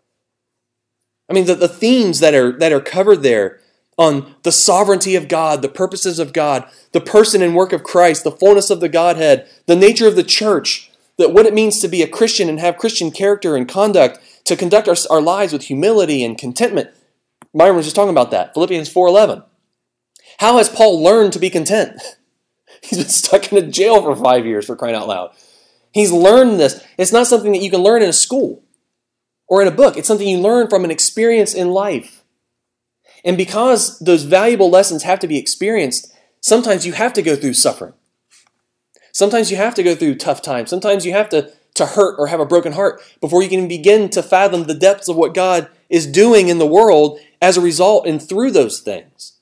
I mean, the, the themes that are that are covered there on the sovereignty of God, the purposes of God, the person and work of Christ, the fullness of the Godhead, the nature of the church, that what it means to be a Christian and have Christian character and conduct, to conduct our, our lives with humility and contentment. Myron was just talking about that, Philippians four eleven. How has Paul learned to be content? He's been stuck in a jail for five years, for crying out loud. He's learned this. It's not something that you can learn in a school or in a book. It's something you learn from an experience in life. And because those valuable lessons have to be experienced, sometimes you have to go through suffering. Sometimes you have to go through tough times. Sometimes you have to, to hurt or have a broken heart before you can begin to fathom the depths of what God is doing in the world as a result and through those things.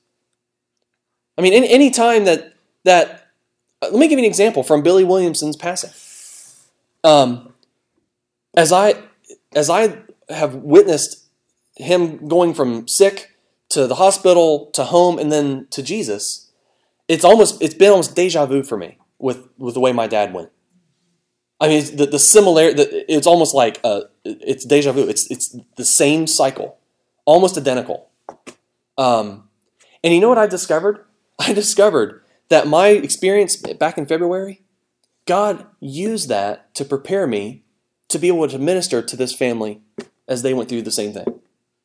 I mean, any, any time that, that uh, let me give you an example from Billy Williamson's passing. Um, as I, as I have witnessed him going from sick to the hospital, to home, and then to Jesus, it's almost it's been almost deja vu for me with, with the way my dad went. I mean, the the similarity, it's almost like uh, it's deja vu. It's it's the same cycle, almost identical. Um, and you know what I discovered? I discovered that my experience back in February, God used that to prepare me to be able to minister to this family as they went through the same thing.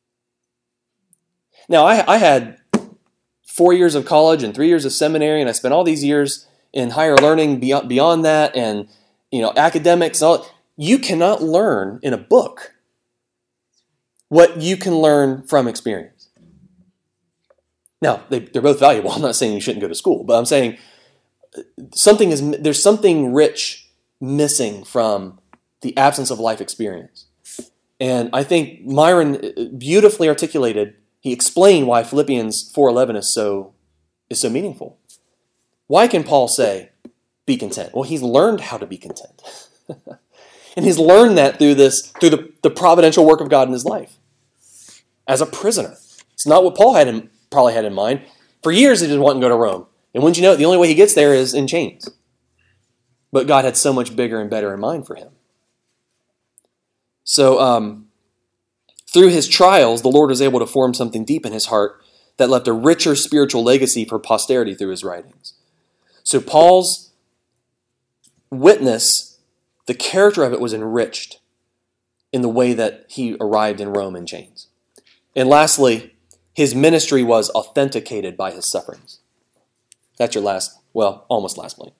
Now, I, I had four years of college and three years of seminary, and I spent all these years in higher learning beyond, beyond that, and you know, academics. And all. You cannot learn in a book what you can learn from experience. Now, they, they're both valuable. I'm not saying you shouldn't go to school, but I'm saying something is there's something rich missing from the absence of life experience. And I think Myron beautifully articulated. He explained why Philippians four eleven is so is so meaningful. Why can Paul say, be content? Well, he's learned how to be content. And he's learned that through this, through the, the providential work of God in his life. As a prisoner. It's not what Paul had in, probably had in mind. For years he just wanted to go to Rome. And wouldn't you know it, the only way he gets there is in chains. But God had so much bigger and better in mind for him. So um, through his trials, the Lord was able to form something deep in his heart that left a richer spiritual legacy for posterity through his writings. So Paul's witness, the character of it was enriched in the way that he arrived in Rome in chains. And lastly, his ministry was authenticated by his sufferings. That's your last, well, almost last point.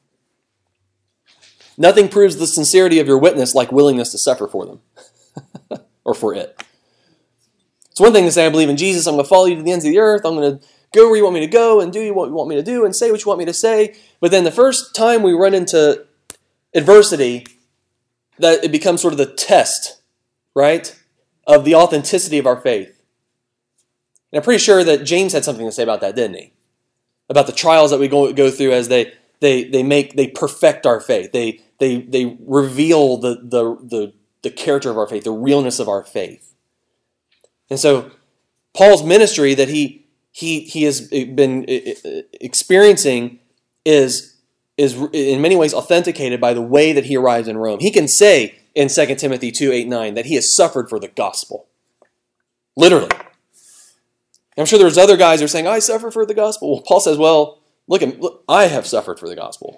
Nothing proves the sincerity of your witness like willingness to suffer for them or for it. It's one thing to say, I believe in Jesus, I'm going to follow you to the ends of the earth, I'm going to go where you want me to go and do what you want me to do and say what you want me to say. But then the first time we run into adversity, that it becomes sort of the test, right, of the authenticity of our faith. And I'm pretty sure that James had something to say about that, didn't he? About the trials that we go, go through as they they they make they perfect our faith. They they they reveal the the the the character of our faith, the realness of our faith. And so Paul's ministry that he he he has been experiencing is is in many ways authenticated by the way that he arrives in Rome. He can say in Second Timothy two, eight, nine that he has suffered for the gospel. Literally. I'm sure there's other guys who are saying, I suffer for the gospel. Well, Paul says, well, look, look, I have suffered for the gospel.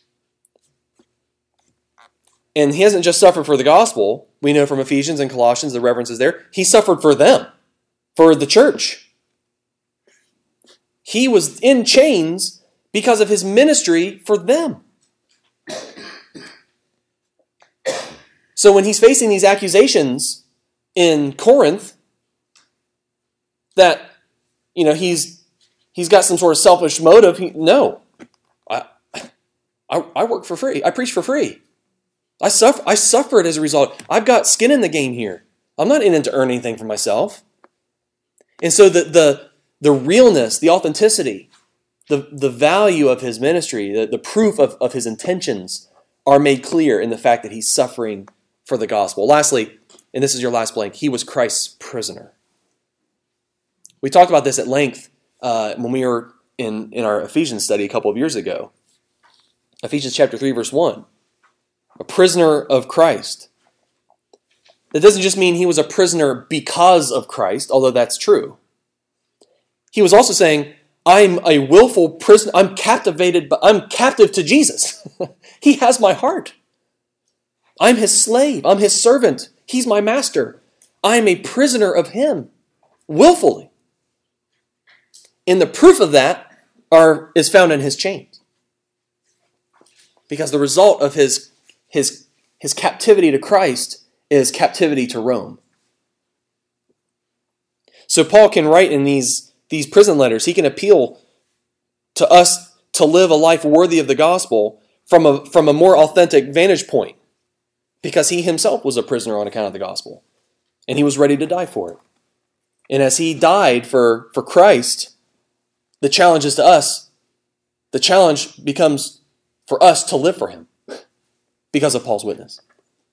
And he hasn't just suffered for the gospel. We know from Ephesians and Colossians, the references there. He suffered for them, for the church. He was in chains because of his ministry for them. So when he's facing these accusations in Corinth that, you know, he's he's got some sort of selfish motive, he, no. I, I I work for free. I preach for free. I suffer I suffered as a result. I've got skin in the game here. I'm not in it to earn anything for myself. And so the the the realness, the authenticity, the, the value of his ministry, the, the proof of, of his intentions are made clear in the fact that he's suffering for the gospel. Lastly, and this is your last blank, he was Christ's prisoner. We talked about this at length uh, when we were in, in our Ephesians study a couple of years ago. Ephesians chapter three, verse one. A prisoner of Christ. That doesn't just mean he was a prisoner because of Christ, although that's true. He was also saying, I'm a willful prisoner. I'm captivated, but I'm captive to Jesus. He has my heart. I'm his slave. I'm his servant. He's my master. I'm a prisoner of him, willfully. And the proof of that are is found in his chains. Because the result of his, his, his captivity to Christ is captivity to Rome. So Paul can write in these, these prison letters, he can appeal to us to live a life worthy of the gospel from a, from a more authentic vantage point. Because he himself was a prisoner on account of the gospel. And he was ready to die for it. And as he died for, for Christ, the challenge is to us. The challenge becomes for us to live for him because of Paul's witness.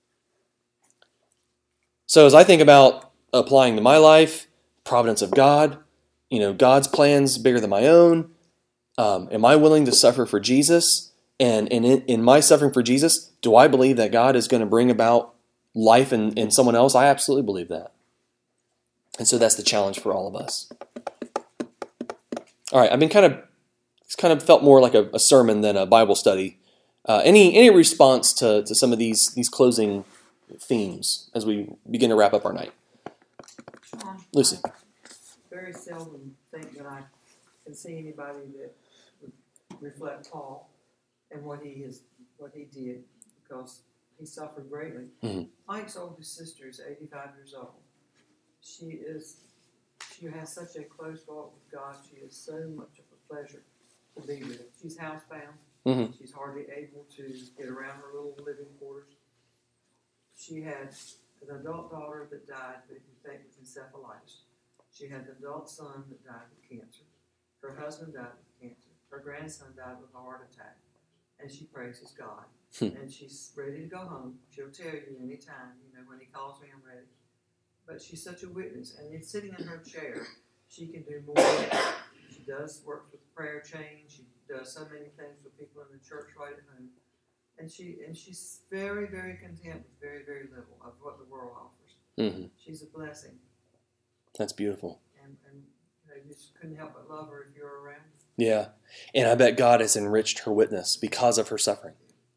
So as I think about applying to my life, providence of God, you know, God's plans bigger than my own, um, am I willing to suffer for Jesus? And, and in, in my suffering for Jesus, do I believe that God is going to bring about life in, in someone else? I absolutely believe that. And so that's the challenge for all of us. All right, I've been kind of, it's kind of felt more like a, a sermon than a Bible study. Uh, any any response to, to some of these these closing themes as we begin to wrap up our night? Um, Lucy. I very seldom think that I can see anybody that would reflect Paul and what he is, what he did, because he suffered greatly. Mm-hmm. Mike's oldest sister is eighty-five years old. She is, she has such a close walk with God. She is so much of a pleasure to be with. She's housebound. Mm-hmm. She's hardly able to get around her little living quarters. She had an adult daughter that died with infected encephalitis. She had an adult son that died with cancer. Her husband died with cancer. Her grandson died with a heart attack. And she praises God. And she's ready to go home. She'll tell you anytime, you know, when he calls me, I'm ready. But she's such a witness. And it's sitting in her chair She can do more. She does work with prayer chain. She does so many things with people in the church right at home. And she and she's very, very content with very, very little of what the world offers. Mm-hmm. She's a blessing. That's beautiful. And, and you know, you just couldn't help but love her if you were around. Yeah. And I bet God has enriched her witness because of her suffering.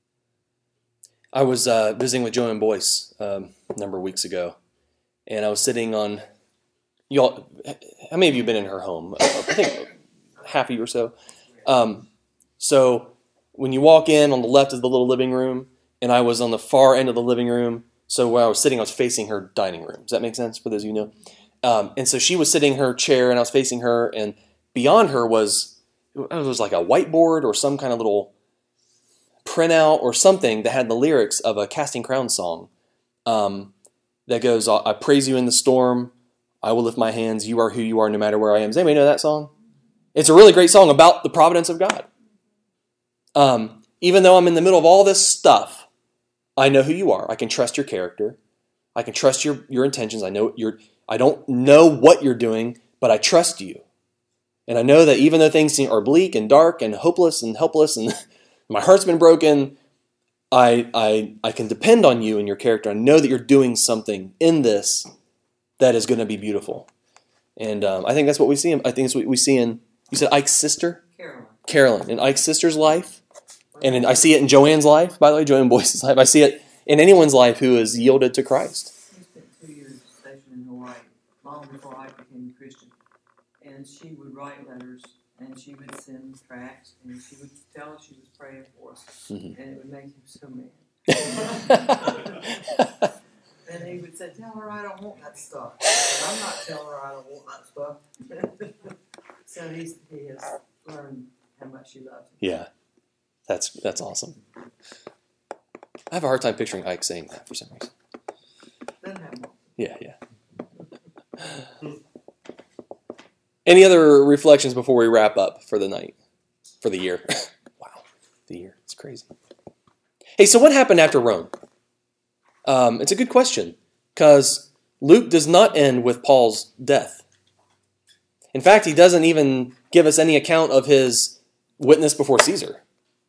I was uh, visiting with Joanne Boyce um, a number of weeks ago, and I was sitting on, y'all, how many of you have been in her home? I think half of you or so. Um, so when you walk in, on the left is the little living room, and I was on the far end of the living room. So where I was sitting, I was facing her dining room. Does that make sense for those of you who know? Um, and so she was sitting in her chair, and I was facing her, and beyond her was, it was like a whiteboard or some kind of little printout or something that had the lyrics of a Casting Crowns song um, that goes, I praise you in the storm, I will lift my hands, you are who you are no matter where I am. Does anybody know that song? It's a really great song about the providence of God. Um, even though I'm in the middle of all this stuff, I know who you are. I can trust your character. I can trust your, your intentions. I know you're, I don't know what you're doing, but I trust you. And I know that even though things seem are bleak and dark and hopeless and helpless and my heart's been broken, I, I, I can depend on you and your character. I know that you're doing something in this that is going to be beautiful. And um, I think that's what we see. In, I think it's what we see in, you said Ike's sister? Carolyn. Carolyn. In Ike's sister's life. And in, I see it in Joanne's life, by the way, Joanne Boyce's life. I see it in anyone's life who is yielded to Christ. We spent two years stationed in Hawaii, long before I became a Christian. And she would write letters, and she would send tracts, and she would tell us she was praying for us. Mm-hmm. And it would make him so mad. And he would say, tell her I don't want that stuff. I said, I'm not telling her I don't want that stuff. So he's, he has learned how much she loves him. Yeah, that's, that's awesome. I have a hard time picturing Ike saying that for some reason. Doesn't have one. Yeah, yeah. Any other reflections before we wrap up for the night, for the year? Wow, the year. It's crazy. Hey, so what happened after Rome? Um, it's a good question, because Luke does not end with Paul's death. In fact, he doesn't even give us any account of his witness before Caesar.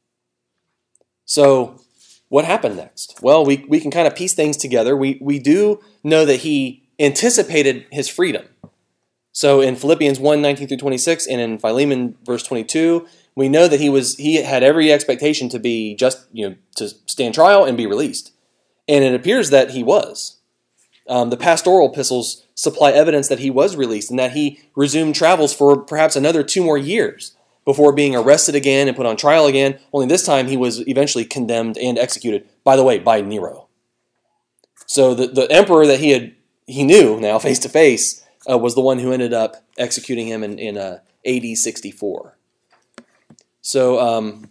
So what happened next? Well, we, we can kind of piece things together. We, we do know that he anticipated his freedom. So in Philippians one, nineteen through twenty-six, and in Philemon verse twenty-two, we know that he was he had every expectation to be just, you know, to stand trial and be released. And it appears that he was. Um, the pastoral epistles supply evidence that he was released and that he resumed travels for perhaps another two more years before being arrested again and put on trial again. Only this time he was eventually condemned and executed, by the way, by Nero. So the, the emperor that he had he knew now face to face Uh, was the one who ended up executing him in, in uh, A D sixty-four. So um,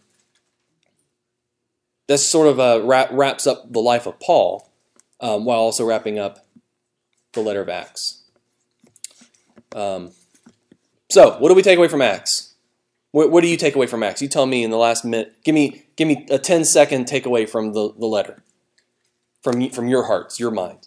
this sort of uh, wrap, wraps up the life of Paul, um, while also wrapping up the letter of Acts. Um, so, what do we take away from Acts? What, what do you take away from Acts? You tell me in the last minute. Give me give me a ten second takeaway from the, the letter, from from your hearts, your mind.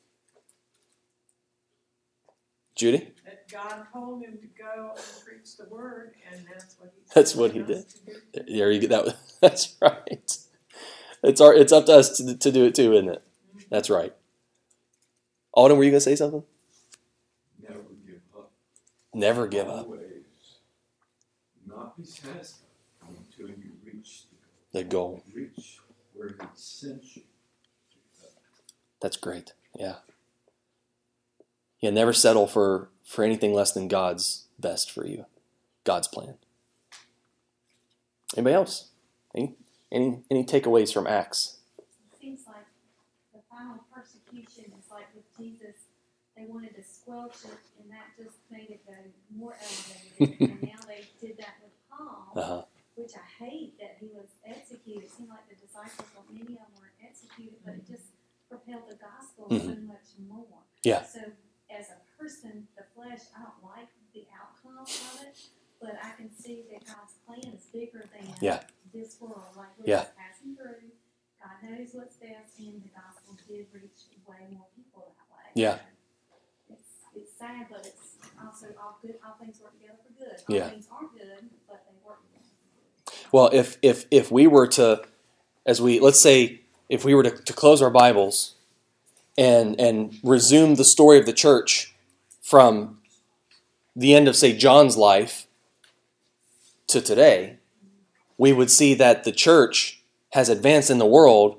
Judy? That God told him to go and preach the word, and that's what he did. That's what he did. There you go. That, that's right. It's our. It's up to us to, to do it too, isn't it? Mm-hmm. That's right. Alden, were you going to say something? Never give up. Never give up. Always not be satisfied until you reach the goal. The goal. Reach where he sent you. That's great. Yeah. Yeah, never settle for, for anything less than God's best for you. God's plan. Anybody else? Any any any takeaways from Acts? It seems like the final persecution is like with Jesus, they wanted to squelch it, and that just made it go more elevated. And now they did that with Paul, uh-huh. which I hate that he was executed. It seemed like the disciples, well, many of them were executed, but it just propelled the gospel mm-hmm. so much more. Yeah. So as a person, the flesh, I don't like the outcome of it, but I can see that God's plan is bigger than yeah. this world. Like we're yeah. just passing through. God knows what's best, and the gospel did reach way more people that way. Yeah. It's it's sad, but it's also also all good, all things work together for good. All Yeah. things aren't good, but they work together for good. Well, if if if we were to, as we let's say, if we were to, to close our Bibles and and resume the story of the church from the end of, say, John's life to today, we would see that the church has advanced in the world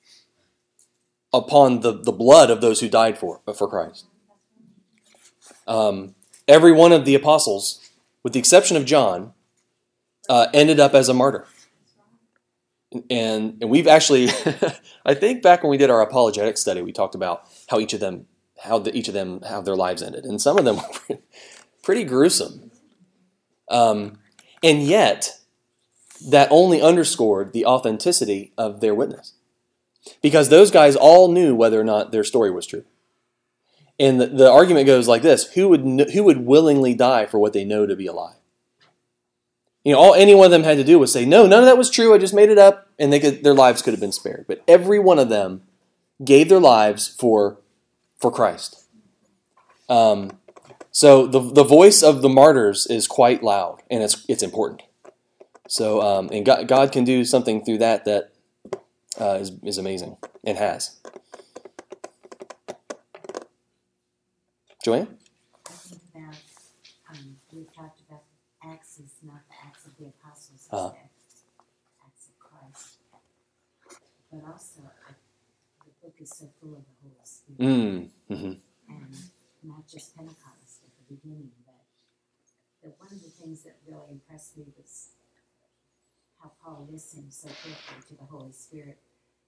upon the, the blood of those who died for for Christ. Um, every one of the apostles, with the exception of John, uh, ended up as a martyr. And and we've actually, I think back when we did our apologetic study, we talked about how each of them, how the, each of them, how their lives ended, and some of them were pretty gruesome. Um, and yet, that only underscored the authenticity of their witness, because those guys all knew whether or not their story was true. And the, the argument goes like this: Who would who would willingly die for what they know to be a lie? You know, all any one of them had to do was say, "No, none of that was true. I just made it up," and they could, their lives could have been spared. But every one of them gave their lives for for Christ. Um, so the the voice of the martyrs is quite loud, and it's it's important. So um, and God, God can do something through that that uh, is is amazing and has. Joanne? I think about, um, we talked about Acts is not the Acts of the Apostles, it's Uh-huh. the Acts of Christ. But also, I, the book is so full of the Holy Spirit. Mm. Mm-hmm. And not just Pentecost at the beginning, but the, one of the things that really impressed me was how Paul listened so carefully to the Holy Spirit,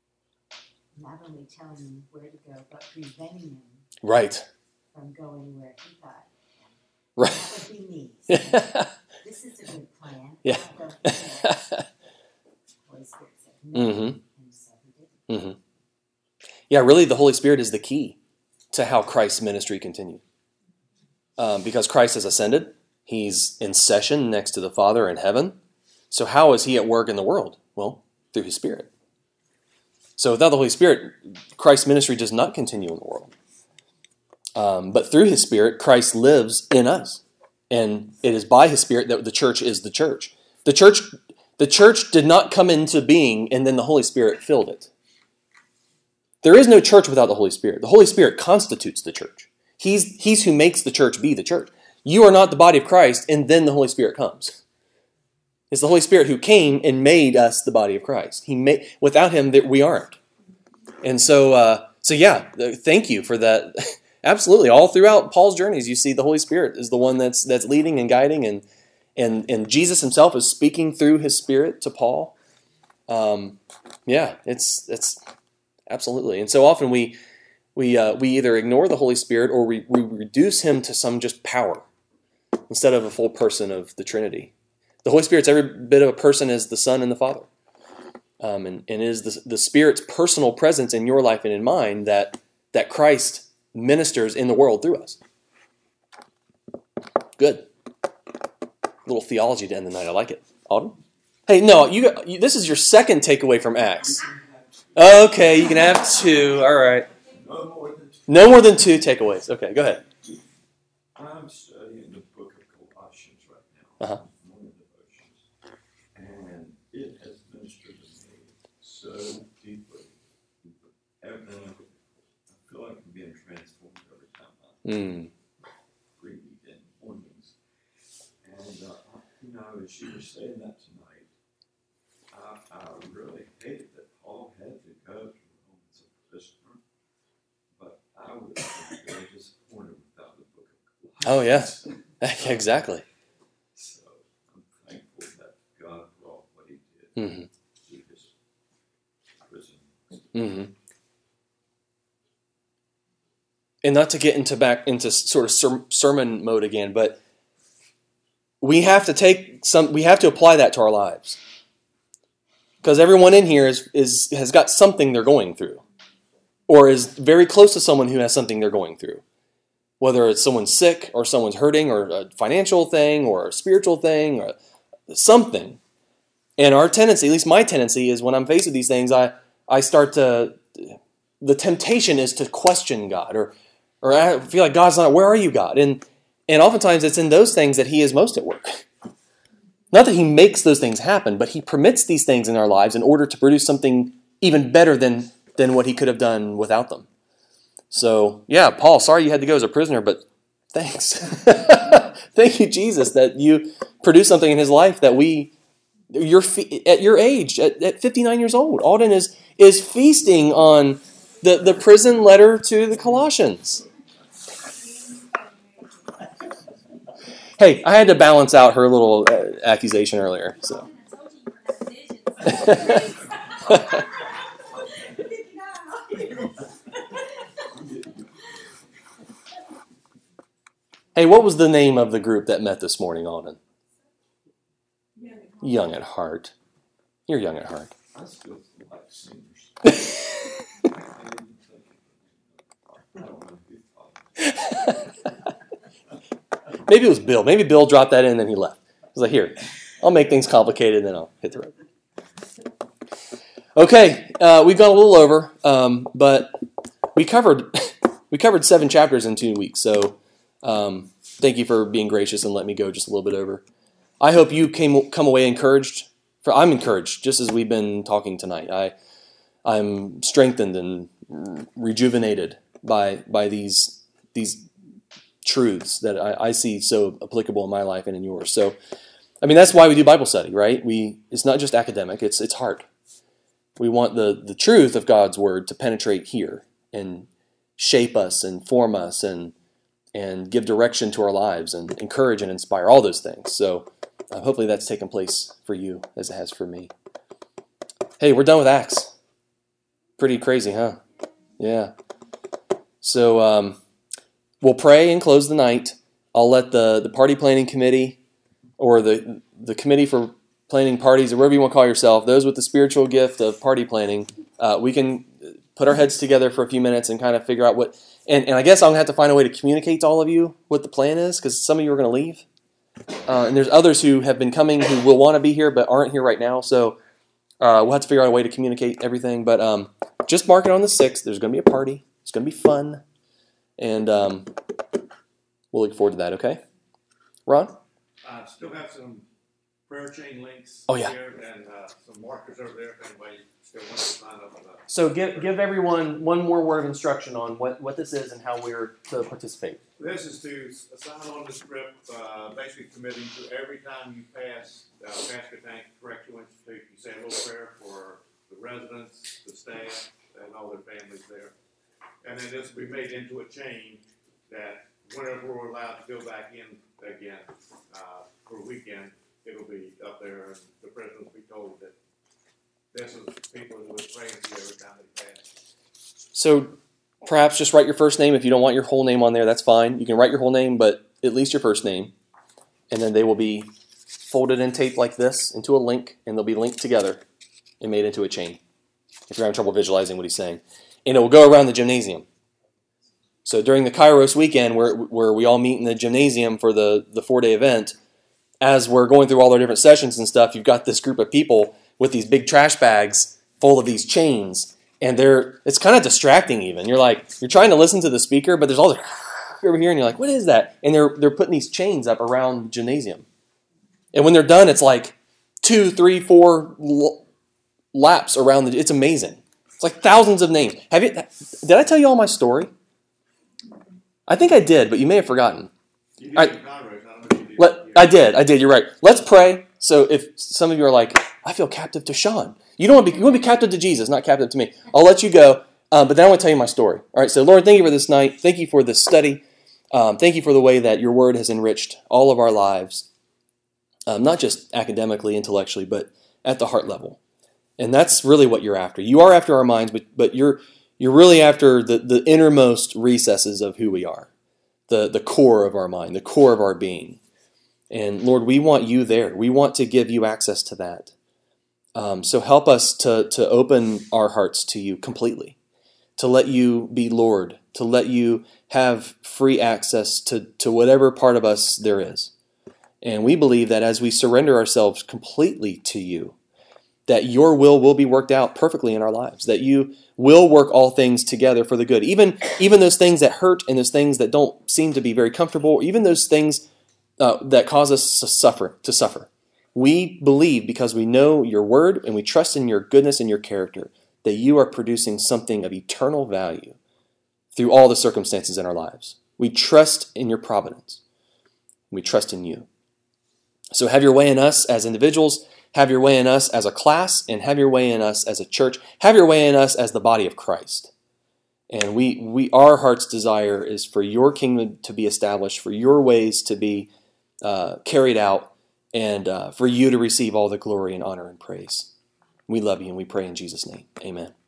not only telling him where to go, but preventing him Right. from going where he thought. Right. That would be me. So, this is a good plan. Yeah. I'll go here. Holy Spirit said no, Mm-hmm. and so he did. Mm-hmm. Yeah, really, the Holy Spirit is the key to how Christ's ministry continued. Um, because Christ has ascended, he's in session next to the Father in heaven. So how is he at work in the world? Well, through his Spirit. So without the Holy Spirit, Christ's ministry does not continue in the world. Um, but through his Spirit, Christ lives in us. And it is by his Spirit that the church is the church. The church, the church did not come into being and then the Holy Spirit filled it. There is no church without the Holy Spirit. The Holy Spirit constitutes the church. He's, he's who makes the church be the church. You are not the body of Christ, and then the Holy Spirit comes. It's the Holy Spirit who came and made us the body of Christ. He made, without him, that we aren't. And so, uh, so yeah, thank you for that. Absolutely, all throughout Paul's journeys, you see the Holy Spirit is the one that's that's leading and guiding, and and and Jesus himself is speaking through his Spirit to Paul. Um, yeah, it's it's absolutely. And so often we we uh, we either ignore the Holy Spirit or we, we reduce him to some just power instead of a full person of the Trinity. The Holy Spirit's every bit of a person as the Son and the Father. Um, and, and it is the, the Spirit's personal presence in your life and in mine that, that Christ ministers in the world through us. Good. A little theology to end the night. I like it. Autumn? Hey, no, you, got, you. This is your second takeaway from Acts. Okay, you can have two. All right. No more than two. No more than two takeaways. Okay, go ahead. I'm studying the book of Colossians right now. Uh-huh. Morning devotions. And it has ministered to me so deeply. Everything, I feel like I'm being transformed every time I Mm. read it in mornings. And, uh, you know, as you were saying that tonight, I, I really hated that Paul had to go to Rome as a prisoner. But I would have been very disappointed without the book of Oh, yeah. Colossians. Exactly. So I'm thankful that God brought what he did Mm-hmm. to his prison. Mm-hmm. And not to get into back into sort of ser- sermon mode again, but we have to take some. We have to apply that to our lives, because everyone in here is is has got something they're going through, or is very close to someone who has something they're going through. Whether it's someone's sick, or someone's hurting, or a financial thing, or a spiritual thing, or something. And our tendency, at least my tendency, is when I'm faced with these things, I I start to. The temptation is to question God, or or I feel like God's not. Where are you, God? And And oftentimes it's in those things that he is most at work. Not that he makes those things happen, but he permits these things in our lives in order to produce something even better than, than what he could have done without them. So, yeah, Paul, sorry you had to go as a prisoner, but thanks. Thank you, Jesus, that you produced something in his life that we, you're at your age, at, at fifty-nine years old, Alden is is feasting on the, the prison letter to the Colossians. Hey, I had to balance out her little uh, accusation earlier. So. Hey, what was the name of the group that met this morning, Alden? Young at Heart. You're young at heart. I still like singers. Maybe it was Bill. Maybe Bill dropped that in and then he left. He was like, here, I'll make things complicated and then I'll hit the road. Okay, uh, we've gone a little over, um, but we covered we covered seven chapters in two weeks. So um, thank you for being gracious and letting me go just a little bit over. I hope you came come away encouraged. For I'm encouraged, just as we've been talking tonight. I I'm strengthened and rejuvenated by by these these truths that I, I see so applicable in my life and in yours. So, I mean, that's why we do Bible study, right? We it's not just academic; it's it's hard. We want the the truth of God's word to penetrate here and shape us and form us and and give direction to our lives and encourage and inspire, all those things. So uh, hopefully that's taken place for you as it has for me. Hey, we're done with Acts. Pretty crazy, huh? Yeah. So um, we'll pray and close the night. I'll let the, the party planning committee or the the committee for planning parties or whatever you want to call yourself, those with the spiritual gift of party planning, uh, we can put our heads together for a few minutes and kind of figure out what, and, and I guess I'm going to have to find a way to communicate to all of you what the plan is, because some of you are going to leave. Uh, and there's others who have been coming who will want to be here but aren't here right now, so uh, we'll have to figure out a way to communicate everything. But um, just mark it on the sixth. There's going to be a party. It's going to be fun. And um, we'll look forward to that, okay? Ron? I uh, still have some prayer chain links oh, yeah. here and uh, some markers over there if anybody still wants to sign up on that. So give give everyone one more word of instruction on what, what this is and how we're to participate. This is to sign on the script, uh, basically committing to every time you pass uh, Pascagoula Correctional Institute, you say a little prayer for the residents, the staff, and all their families there. And then this will be made into a chain that whenever we're allowed to go back in again uh, for a weekend, it'll be up there, and the president will be told that this is people who are praying for you every time they pass. So perhaps just write your first name. If you don't want your whole name on there, that's fine. You can write your whole name, but at least your first name. And then they will be folded and taped like this into a link, and they'll be linked together and made into a chain, if you're having trouble visualizing what he's saying. And it will go around the gymnasium. So during the Kairos weekend, where where we all meet in the gymnasium for the, the four-day event, as we're going through all our different sessions and stuff, you've got this group of people with these big trash bags full of these chains, and they're it's kind of distracting even. You're like, you're trying to listen to the speaker, but there's all this over here, and you're like, what is that? And they're they're putting these chains up around the gymnasium. And when they're done, it's like two, three, four laps around the, it's amazing. It's like thousands of names. Have you, did I tell you all my story? I think I did, but you may have forgotten. You did I, in Congress. I don't know if you did. let, I did. I did. You're right. Let's pray. So if some of you are like, I feel captive to Sean. You don't want to be, you want to be captive to Jesus, not captive to me. I'll let you go, um, but then I want to tell you my story. All right, so Lord, thank you for this night. Thank you for this study. Um, thank you for the way that your word has enriched all of our lives, um, not just academically, intellectually, but at the heart level. And that's really what you're after. You are after our minds, but but you're you're really after the, the innermost recesses of who we are, the, the core of our mind, the core of our being. And Lord, we want you there. We want to give you access to that. Um, so help us to, to open our hearts to you completely, to let you be Lord, to let you have free access to, to whatever part of us there is. And we believe that as we surrender ourselves completely to you, that your will will be worked out perfectly in our lives, that you will work all things together for the good. Even, even those things that hurt and those things that don't seem to be very comfortable, even those things uh, that cause us to suffer, to suffer. We believe because we know your word and we trust in your goodness and your character that you are producing something of eternal value through all the circumstances in our lives. We trust in your providence. We trust in you. So have your way in us as individuals, have your way in us as a class, and have your way in us as a church. Have your way in us as the body of Christ. And we, we our heart's desire is for your kingdom to be established, for your ways to be uh, carried out, and uh, for you to receive all the glory and honor and praise. We love you and we pray in Jesus' name. Amen.